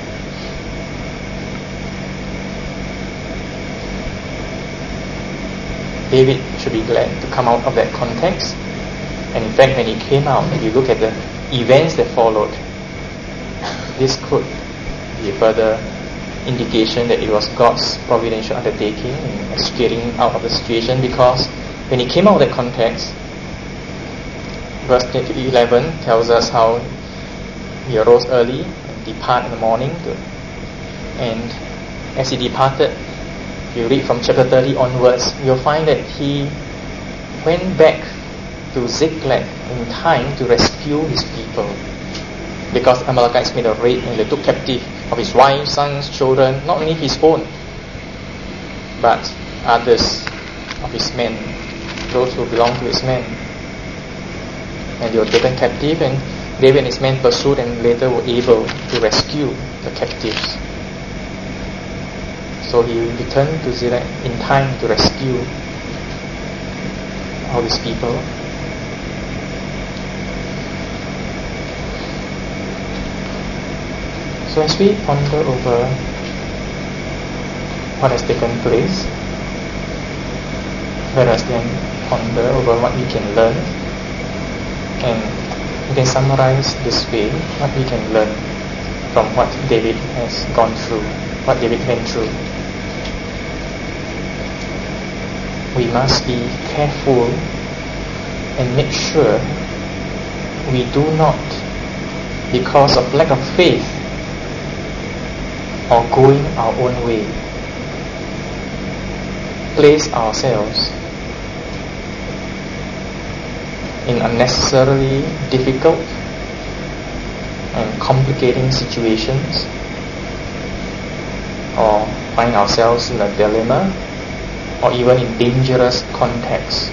David should be glad to come out of that context. And in fact, when he came out, if you look at the events that followed, this could be a further indication that it was God's providential undertaking in extricating out of the situation, because when he came out of that context, verse 11 tells us how he arose early and departed in the morning. And as he departed, if you read from chapter 30 onwards, you'll find that he went back to Ziklag in time to rescue his people. Because Amalekites made a raid and they took captive of his wives, sons, children, not only his own, but others of his men, those who belonged to his men. And they were taken captive, and David and his men pursued and later were able to rescue the captives. So he returned to Ziklag in time to rescue all these people. So as we ponder over what has taken place, let us then ponder over what we can learn, and we can summarize this way what we can learn from what David has gone through, what David went through. We must be careful and make sure we do not, because of lack of faith or going our own way, place ourselves in unnecessarily difficult and complicating situations, or find ourselves in a dilemma, or even in dangerous contexts.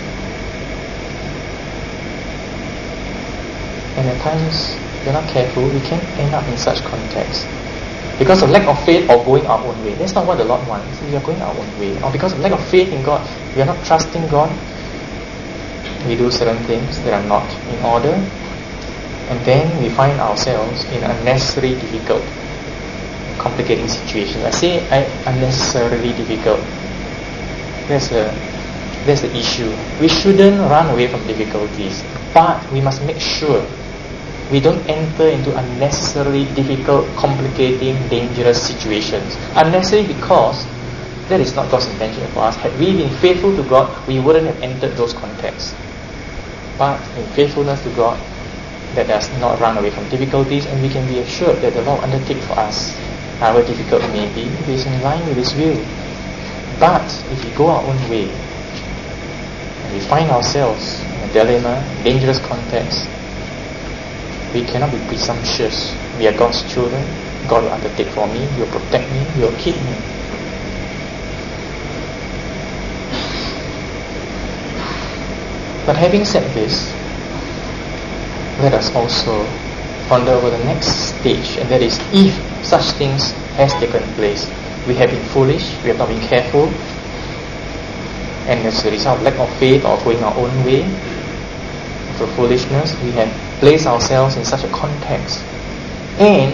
And at times, if we're not careful, we can end up in such contexts. Because of lack of faith or going our own way. That's not what the Lord wants. We are going our own way. Or because of lack of faith in God, we are not trusting God, we do certain things that are not in order, and then we find ourselves in unnecessarily difficult, complicating situations. I say unnecessarily difficult. That's the issue. We shouldn't run away from difficulties, but we must make sure we don't enter into unnecessarily difficult, complicating, dangerous situations. Unnecessary because that is not God's intention for us. Had we been faithful to God, we wouldn't have entered those contexts. But in faithfulness to God, let us not run away from difficulties, and we can be assured that the Lord will undertake for us, however difficult it may be, it is in line with His will. But if we go our own way, and we find ourselves in a dilemma, dangerous context, we cannot be presumptuous. We are God's children. God will undertake for me. He will protect me. He will keep me. But having said this, let us also ponder over the next stage, and that is, if such things has taken place, we have been foolish, we have not been careful, and as a result of lack of faith or going our own way, through foolishness, we have placed ourselves in such a context, and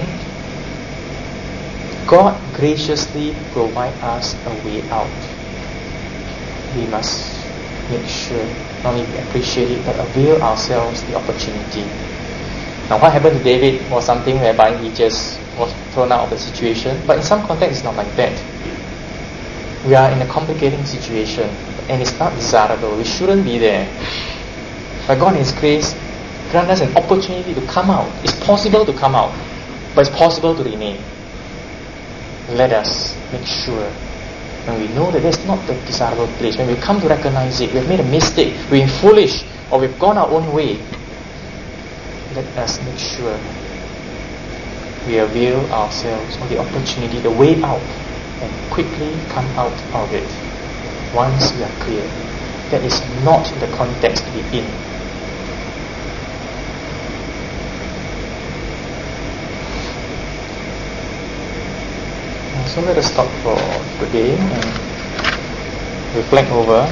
God graciously provide us a way out. We must make sure not only we appreciate it, but avail ourselves the opportunity. Now, what happened to David was something whereby he just was thrown out of the situation, but in some contexts it's not like that. We are in a complicating situation, and it's not desirable. We shouldn't be there. But God in His grace grant us an opportunity to come out. It's possible to come out, but it's possible to remain. Let us make sure, when we know that that's not the desirable place, when we come to recognize it, we've made a mistake, we've been foolish, or we've gone our own way, let us make sure we avail ourselves of the opportunity, the way out, and quickly come out of it once we are clear that is not the context to be in. So let us stop for today and reflect over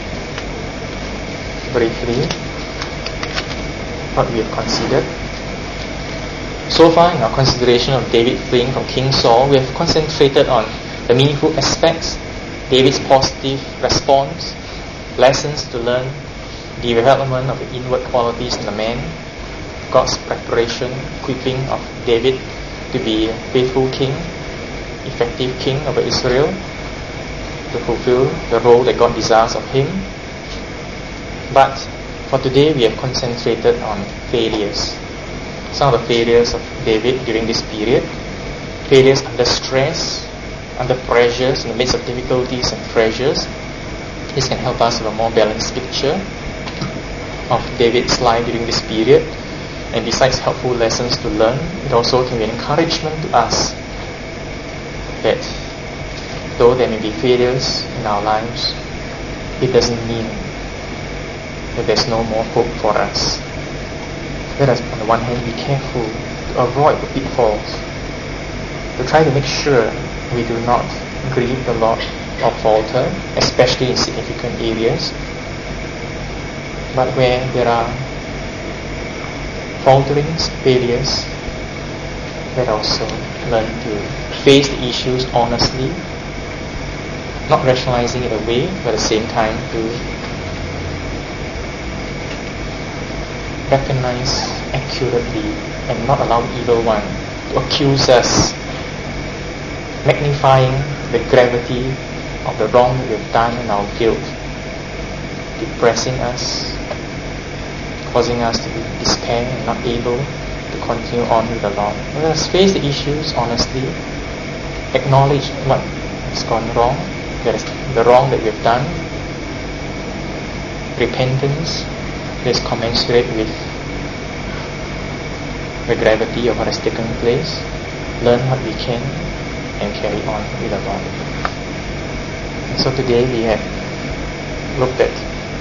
briefly what we have considered. So far in our consideration of David fleeing from King Saul, we have concentrated on the meaningful aspects, David's positive response, lessons to learn, the development of the inward qualities in the man, God's preparation, equipping of David to be a faithful king, effective king over Israel, to fulfill the role that God desires of him. But for today we have concentrated on failures. Some of the failures of David during this period, failures under stress, under pressures, in the midst of difficulties and pressures. This can help us have a more balanced picture. of David's life during this period. And besides helpful lessons to learn, it also can be an encouragement to us that though there may be failures in our lives, it doesn't mean that there's no more hope for us. Let us, on the one hand, be careful to avoid the pitfalls, to try to make sure we do not grieve the Lord or falter, especially in significant areas. But where there are falterings, failures, let also learn to face the issues honestly, not rationalizing it away, but at the same time to recognize accurately and not allow the evil one to accuse us, magnifying the gravity of the wrong that we've done and our guilt, depressing us, causing us to be despair and not able to continue on with the Lord. Let us face the issues honestly, acknowledge what has gone wrong, that is the wrong that we've done, repentance that is commensurate with the gravity of what has taken place, learn what we can and carry on with the Lord. And so today we have looked at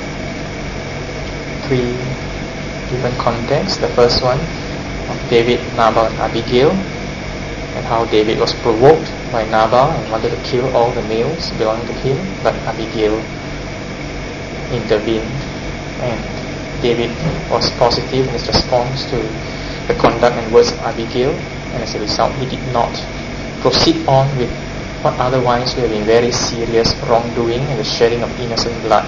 3 different contexts. The first one of David, Nabal and Abigail, and how David was provoked by Nabal and wanted to kill all the males belonging to him, but Abigail intervened, and David was positive in his response to the conduct and words of Abigail, and as a result he did not proceed on with what otherwise would have been very serious wrongdoing and the shedding of innocent blood.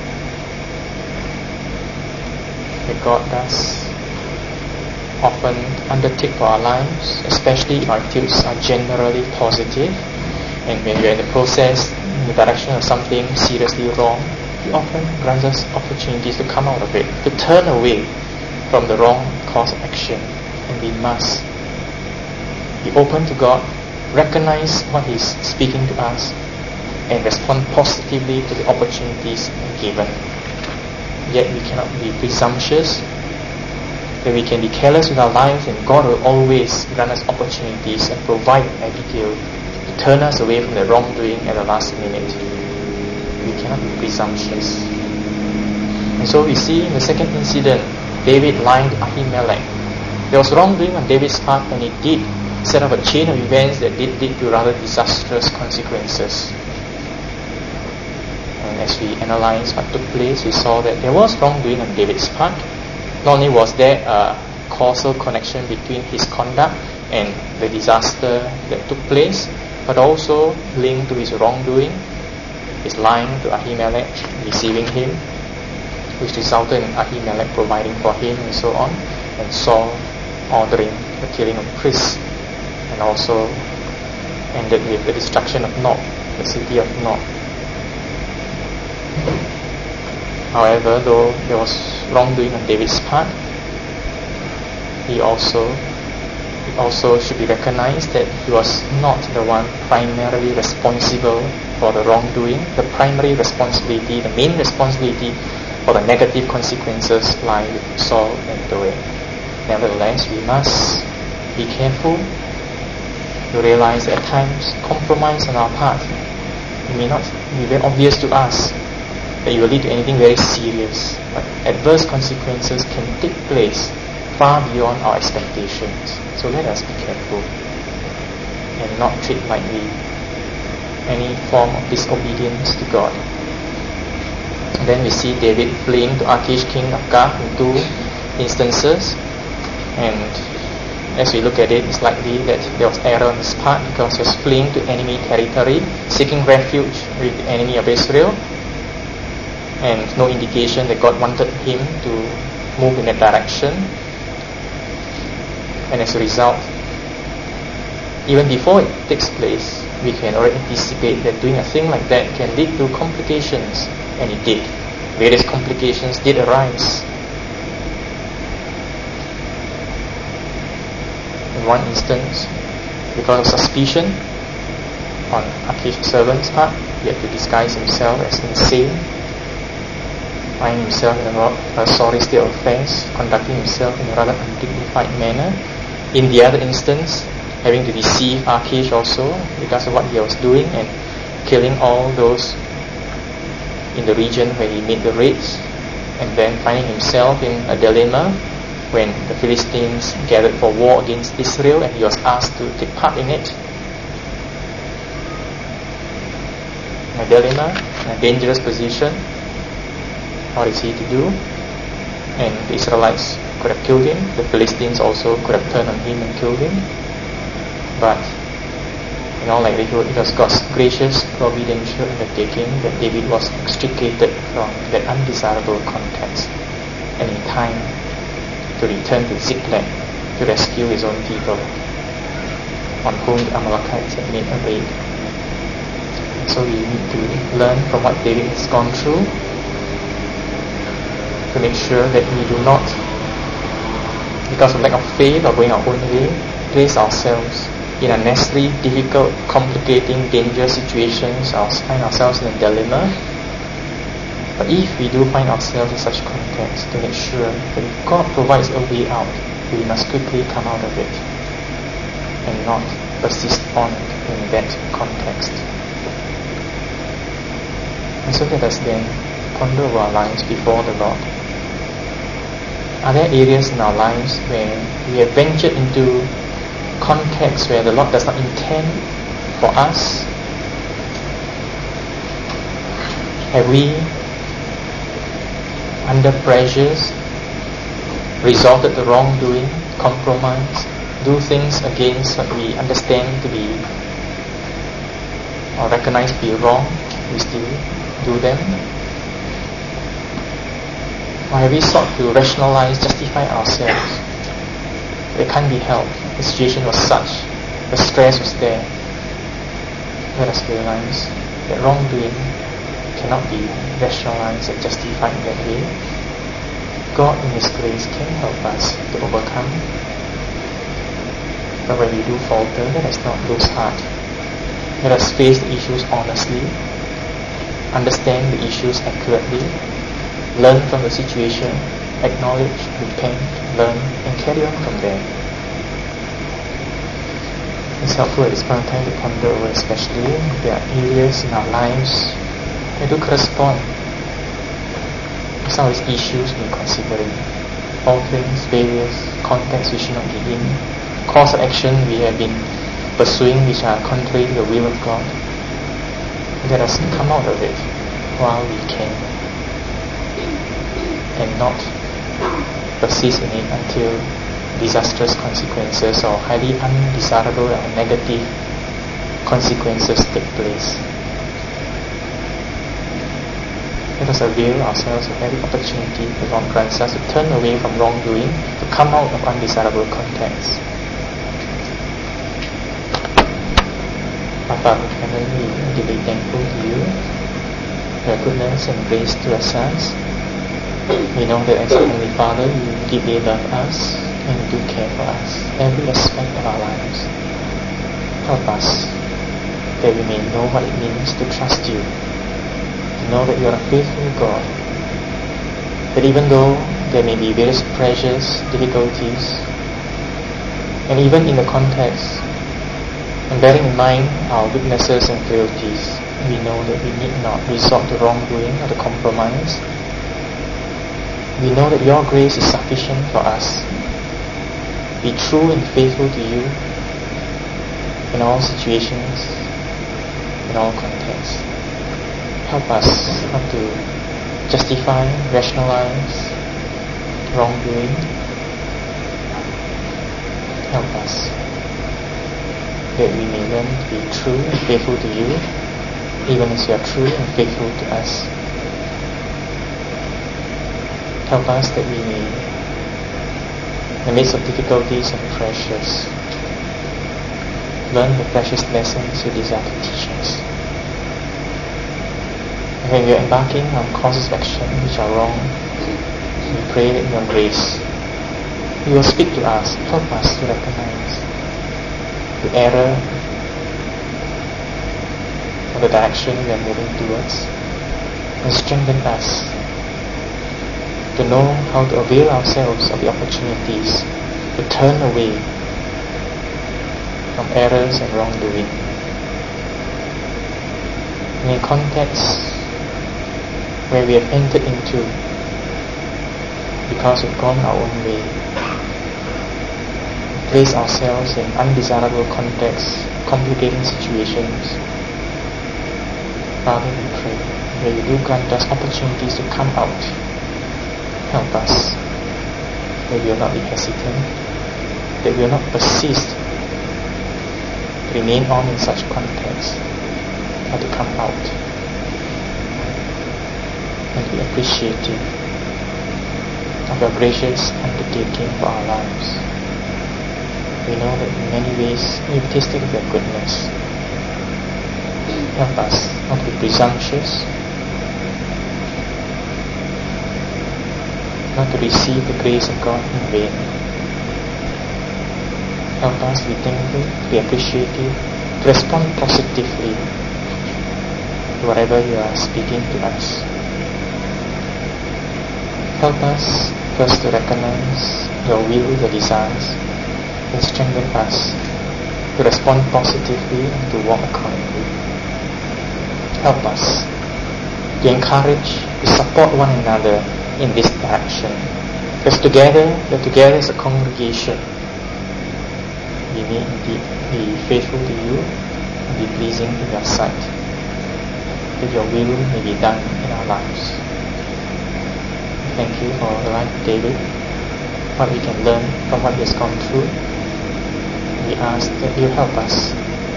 That God does often undertake for our lives, especially if our attitudes are generally positive, and when we are in the process, in the direction of something seriously wrong, He often grants us opportunities to come out of it, to turn away from the wrong course of action. And we must be open to God, recognize what He's speaking to us, and respond positively to the opportunities given. Yet we cannot be presumptuous, that we can be careless with our lives, and God will always grant us opportunities and provide Abigail to turn us away from the wrongdoing at the last minute. We cannot be presumptuous. And so we see in the second incident, David lying to Ahimelech. There was wrongdoing on David's part, and it did set up a chain of events that did lead to rather disastrous consequences. And as we analyze what took place, we saw that there was wrongdoing on David's part. Not only was there a causal connection between his conduct and the disaster that took place, but also linked to his wrongdoing, his lying to Ahimelech, deceiving him, which resulted in Ahimelech providing for him and so on, and Saul ordering the killing of priests, and also ended with the destruction of Nob, the city of Nob. However, though there was wrongdoing on David's part, it also should be recognized that he was not the one primarily responsible for the wrongdoing. The primary responsibility, the main responsibility for the negative consequences lie with Saul and Doeg. Nevertheless, we must be careful to realize that at times compromise on our part may not be very obvious to us that it will lead to anything very serious, but adverse consequences can take place far beyond our expectations. So let us be careful and not treat lightly any form of disobedience to God. And then we see David fleeing to Achish, king of Gath, in 2 instances, and as we look at it, it's likely that there was error on his part because he was fleeing to enemy territory, seeking refuge with the enemy of Israel, and no indication that God wanted him to move in that direction. And as a result, even before it takes place, we can already anticipate that doing a thing like that can lead to complications, and it did. Various complications did arise. In one instance, because of suspicion on Achish's servant's part, he had to disguise himself as insane. finding himself in a sorry state of affairs, conducting himself in a rather undignified manner. In the other instance, having to deceive Achish also because of what he was doing, and killing all those in the region where he made the raids, and then finding himself in a dilemma when the Philistines gathered for war against Israel and he was asked to take part in it. In a dilemma, in a dangerous position. What is he to do? And the Israelites could have killed him. The Philistines also could have turned on him and killed him. But in all likelihood, it was God's gracious providential undertaking that David was extricated from that undesirable context, and in time to return to Ziklag to rescue his own people, on whom the Amalekites had made a raid. So we need to learn from what David has gone through to make sure that we do not, because of lack of faith or going our own way, place ourselves in unnecessary, difficult, complicating, dangerous situations, find ourselves in a dilemma. But if we do find ourselves in such context, to make sure that if God provides a way out, we must quickly come out of it and not persist on in that context. And so let us then ponder over our lives before the Lord. Are there areas in our lives where we have ventured into contexts where the Lord does not intend for us? Have we, under pressures, resorted to wrongdoing, compromise, do things against what we understand to be or recognize to be wrong, we still do them? Or have we sought to rationalize, justify ourselves? It can't be helped. The situation was such, the stress was there. Let us realize that wrongdoing cannot be rationalized and justified in that way. God in His grace can help us to overcome. But when we do falter, let us not lose heart. Let us face the issues honestly, understand the issues accurately, learn from the situation, acknowledge, repent, learn, and carry on from there. It's helpful at this point in time to ponder over, especially if there are areas in our lives that do correspond with some of these issues we're considering. Falterings, failures, contexts we should not be in, course of action we have been pursuing which are contrary to the will of God. Let us come out of it while we can, and not persist in it until disastrous consequences or highly undesirable or negative consequences take place. Let us avail ourselves of every opportunity the Lord grants us to turn away from wrongdoing, to come out of undesirable contexts. Our Father in heaven, we are deeply thankful to you for your goodness and grace towards us. We know that as Heavenly Father, you deeply love us and you do care for us, every aspect of our lives. Help us that we may know what it means to trust you, to know that you are a faithful God, that even though there may be various pressures, difficulties, and even in the context, and bearing in mind our weaknesses and frailties, we know that we need not resort to wrongdoing or to compromise. We know that your grace is sufficient for us. Be true and faithful to you in all situations, in all contexts. Help us not to justify, rationalize wrongdoing. Help us that we may learn to be true and faithful to you, even as you are true and faithful to us. Help us that we may, in the midst of difficulties and pressures, learn the precious lessons you desire to teach us. And when we are embarking on courses of action which are wrong, we pray that in your grace you will speak to us, help us to recognize the error or the direction we are moving towards, and strengthen us to know how to avail ourselves of the opportunities to turn away from errors and wrongdoing. And in contexts where we have entered into because we've gone our own way, place ourselves in undesirable contexts, complicating situations, Father, we pray that you do grant us opportunities to come out. Help us that we will not be hesitant, that we will not persist, remain on in such contexts, but to come out and be appreciative of your gracious undertaking for our lives. We know that in many ways we've tasted of your goodness. Help us not to be presumptuous, not to receive the grace of God in vain. Help us to be thankful, to be appreciative, to respond positively to whatever you are speaking to us. Help us first to recognize your will, your desires, and strengthen us to respond positively and to walk accordingly. Help us to encourage, to support one another in this direction. Because together as a congregation, we may indeed be faithful to you and be pleasing in your sight, that your will may be done in our lives. Thank you for the life of David, what we can learn from what he has gone through. We ask that you help us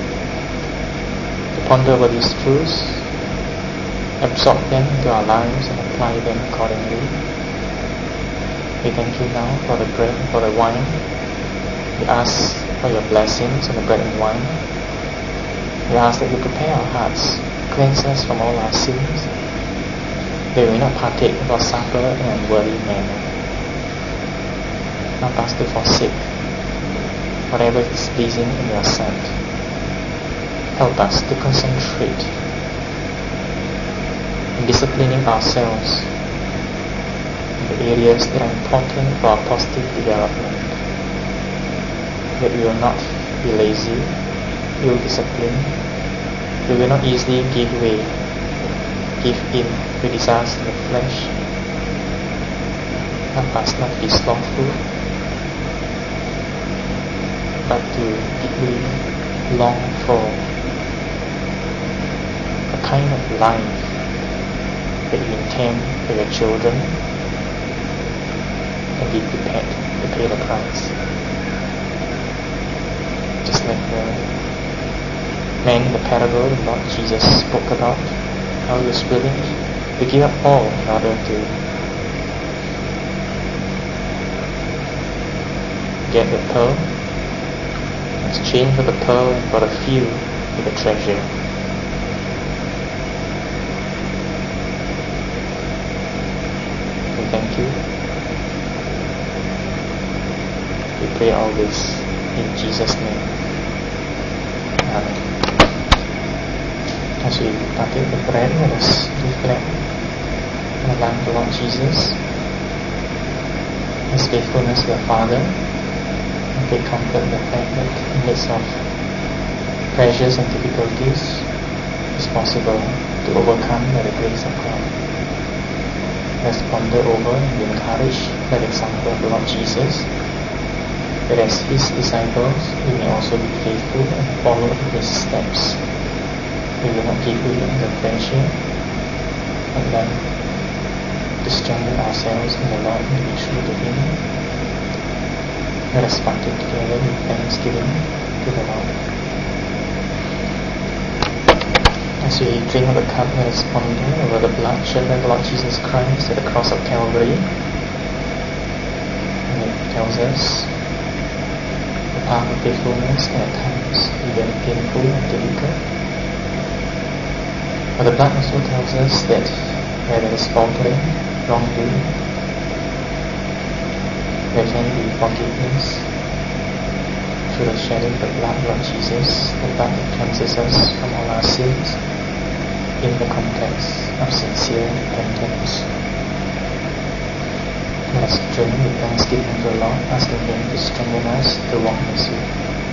to ponder over these truths, absorb them into our lives and apply them accordingly. We thank you now for the bread and for the wine. We ask for your blessings on the bread and wine. We ask that you prepare our hearts, cleanse us from all our sins, that we may not partake of our supper in an unworthy manner. Help us to forsake whatever is pleasing in your sight. Help us to concentrate in disciplining ourselves in the areas that are important for our positive development. That we will not be lazy, ill-disciplined, we will not easily give in to desires of the flesh. Help us not to be slothful, but to deeply long for a kind of life that you intend for your children, and be prepared to pay the price. Just like the man in the parable the Lord Jesus spoke about, how he was willing to give up all in order to get the pearl, exchange for the pearl and for a few for the treasure. We thank you. We pray all this in Jesus' name. Amen. As we partake the bread, let us reflect on the life of the Lord Jesus, His faithfulness to our Father, and take comfort in the fact that in the midst of pressures and difficulties, it's possible to overcome by the grace of God. Let's ponder over and be encouraged by the example of the Lord Jesus, that as His disciples, we may also be faithful and follow His steps. We will not give way in the pressure, but then to strengthen ourselves in the Lord and to be true to Him. Let us partake together with thanksgiving to the Lord. As we drink of the cup, let us ponder over the blood shed by the Lord Jesus Christ at the cross of Calvary. And it tells us the path of faithfulness can at times be very painful and difficult. But the blood also tells us that where there is faltering, wrongdoing, there can be forgiveness through the shedding of the blood of Lord Jesus, the blood that cleanses us from all our sins in the context of sincere repentance. Let's join with thanksgiving to the Lord, asking Him to strengthen us to walk in His way.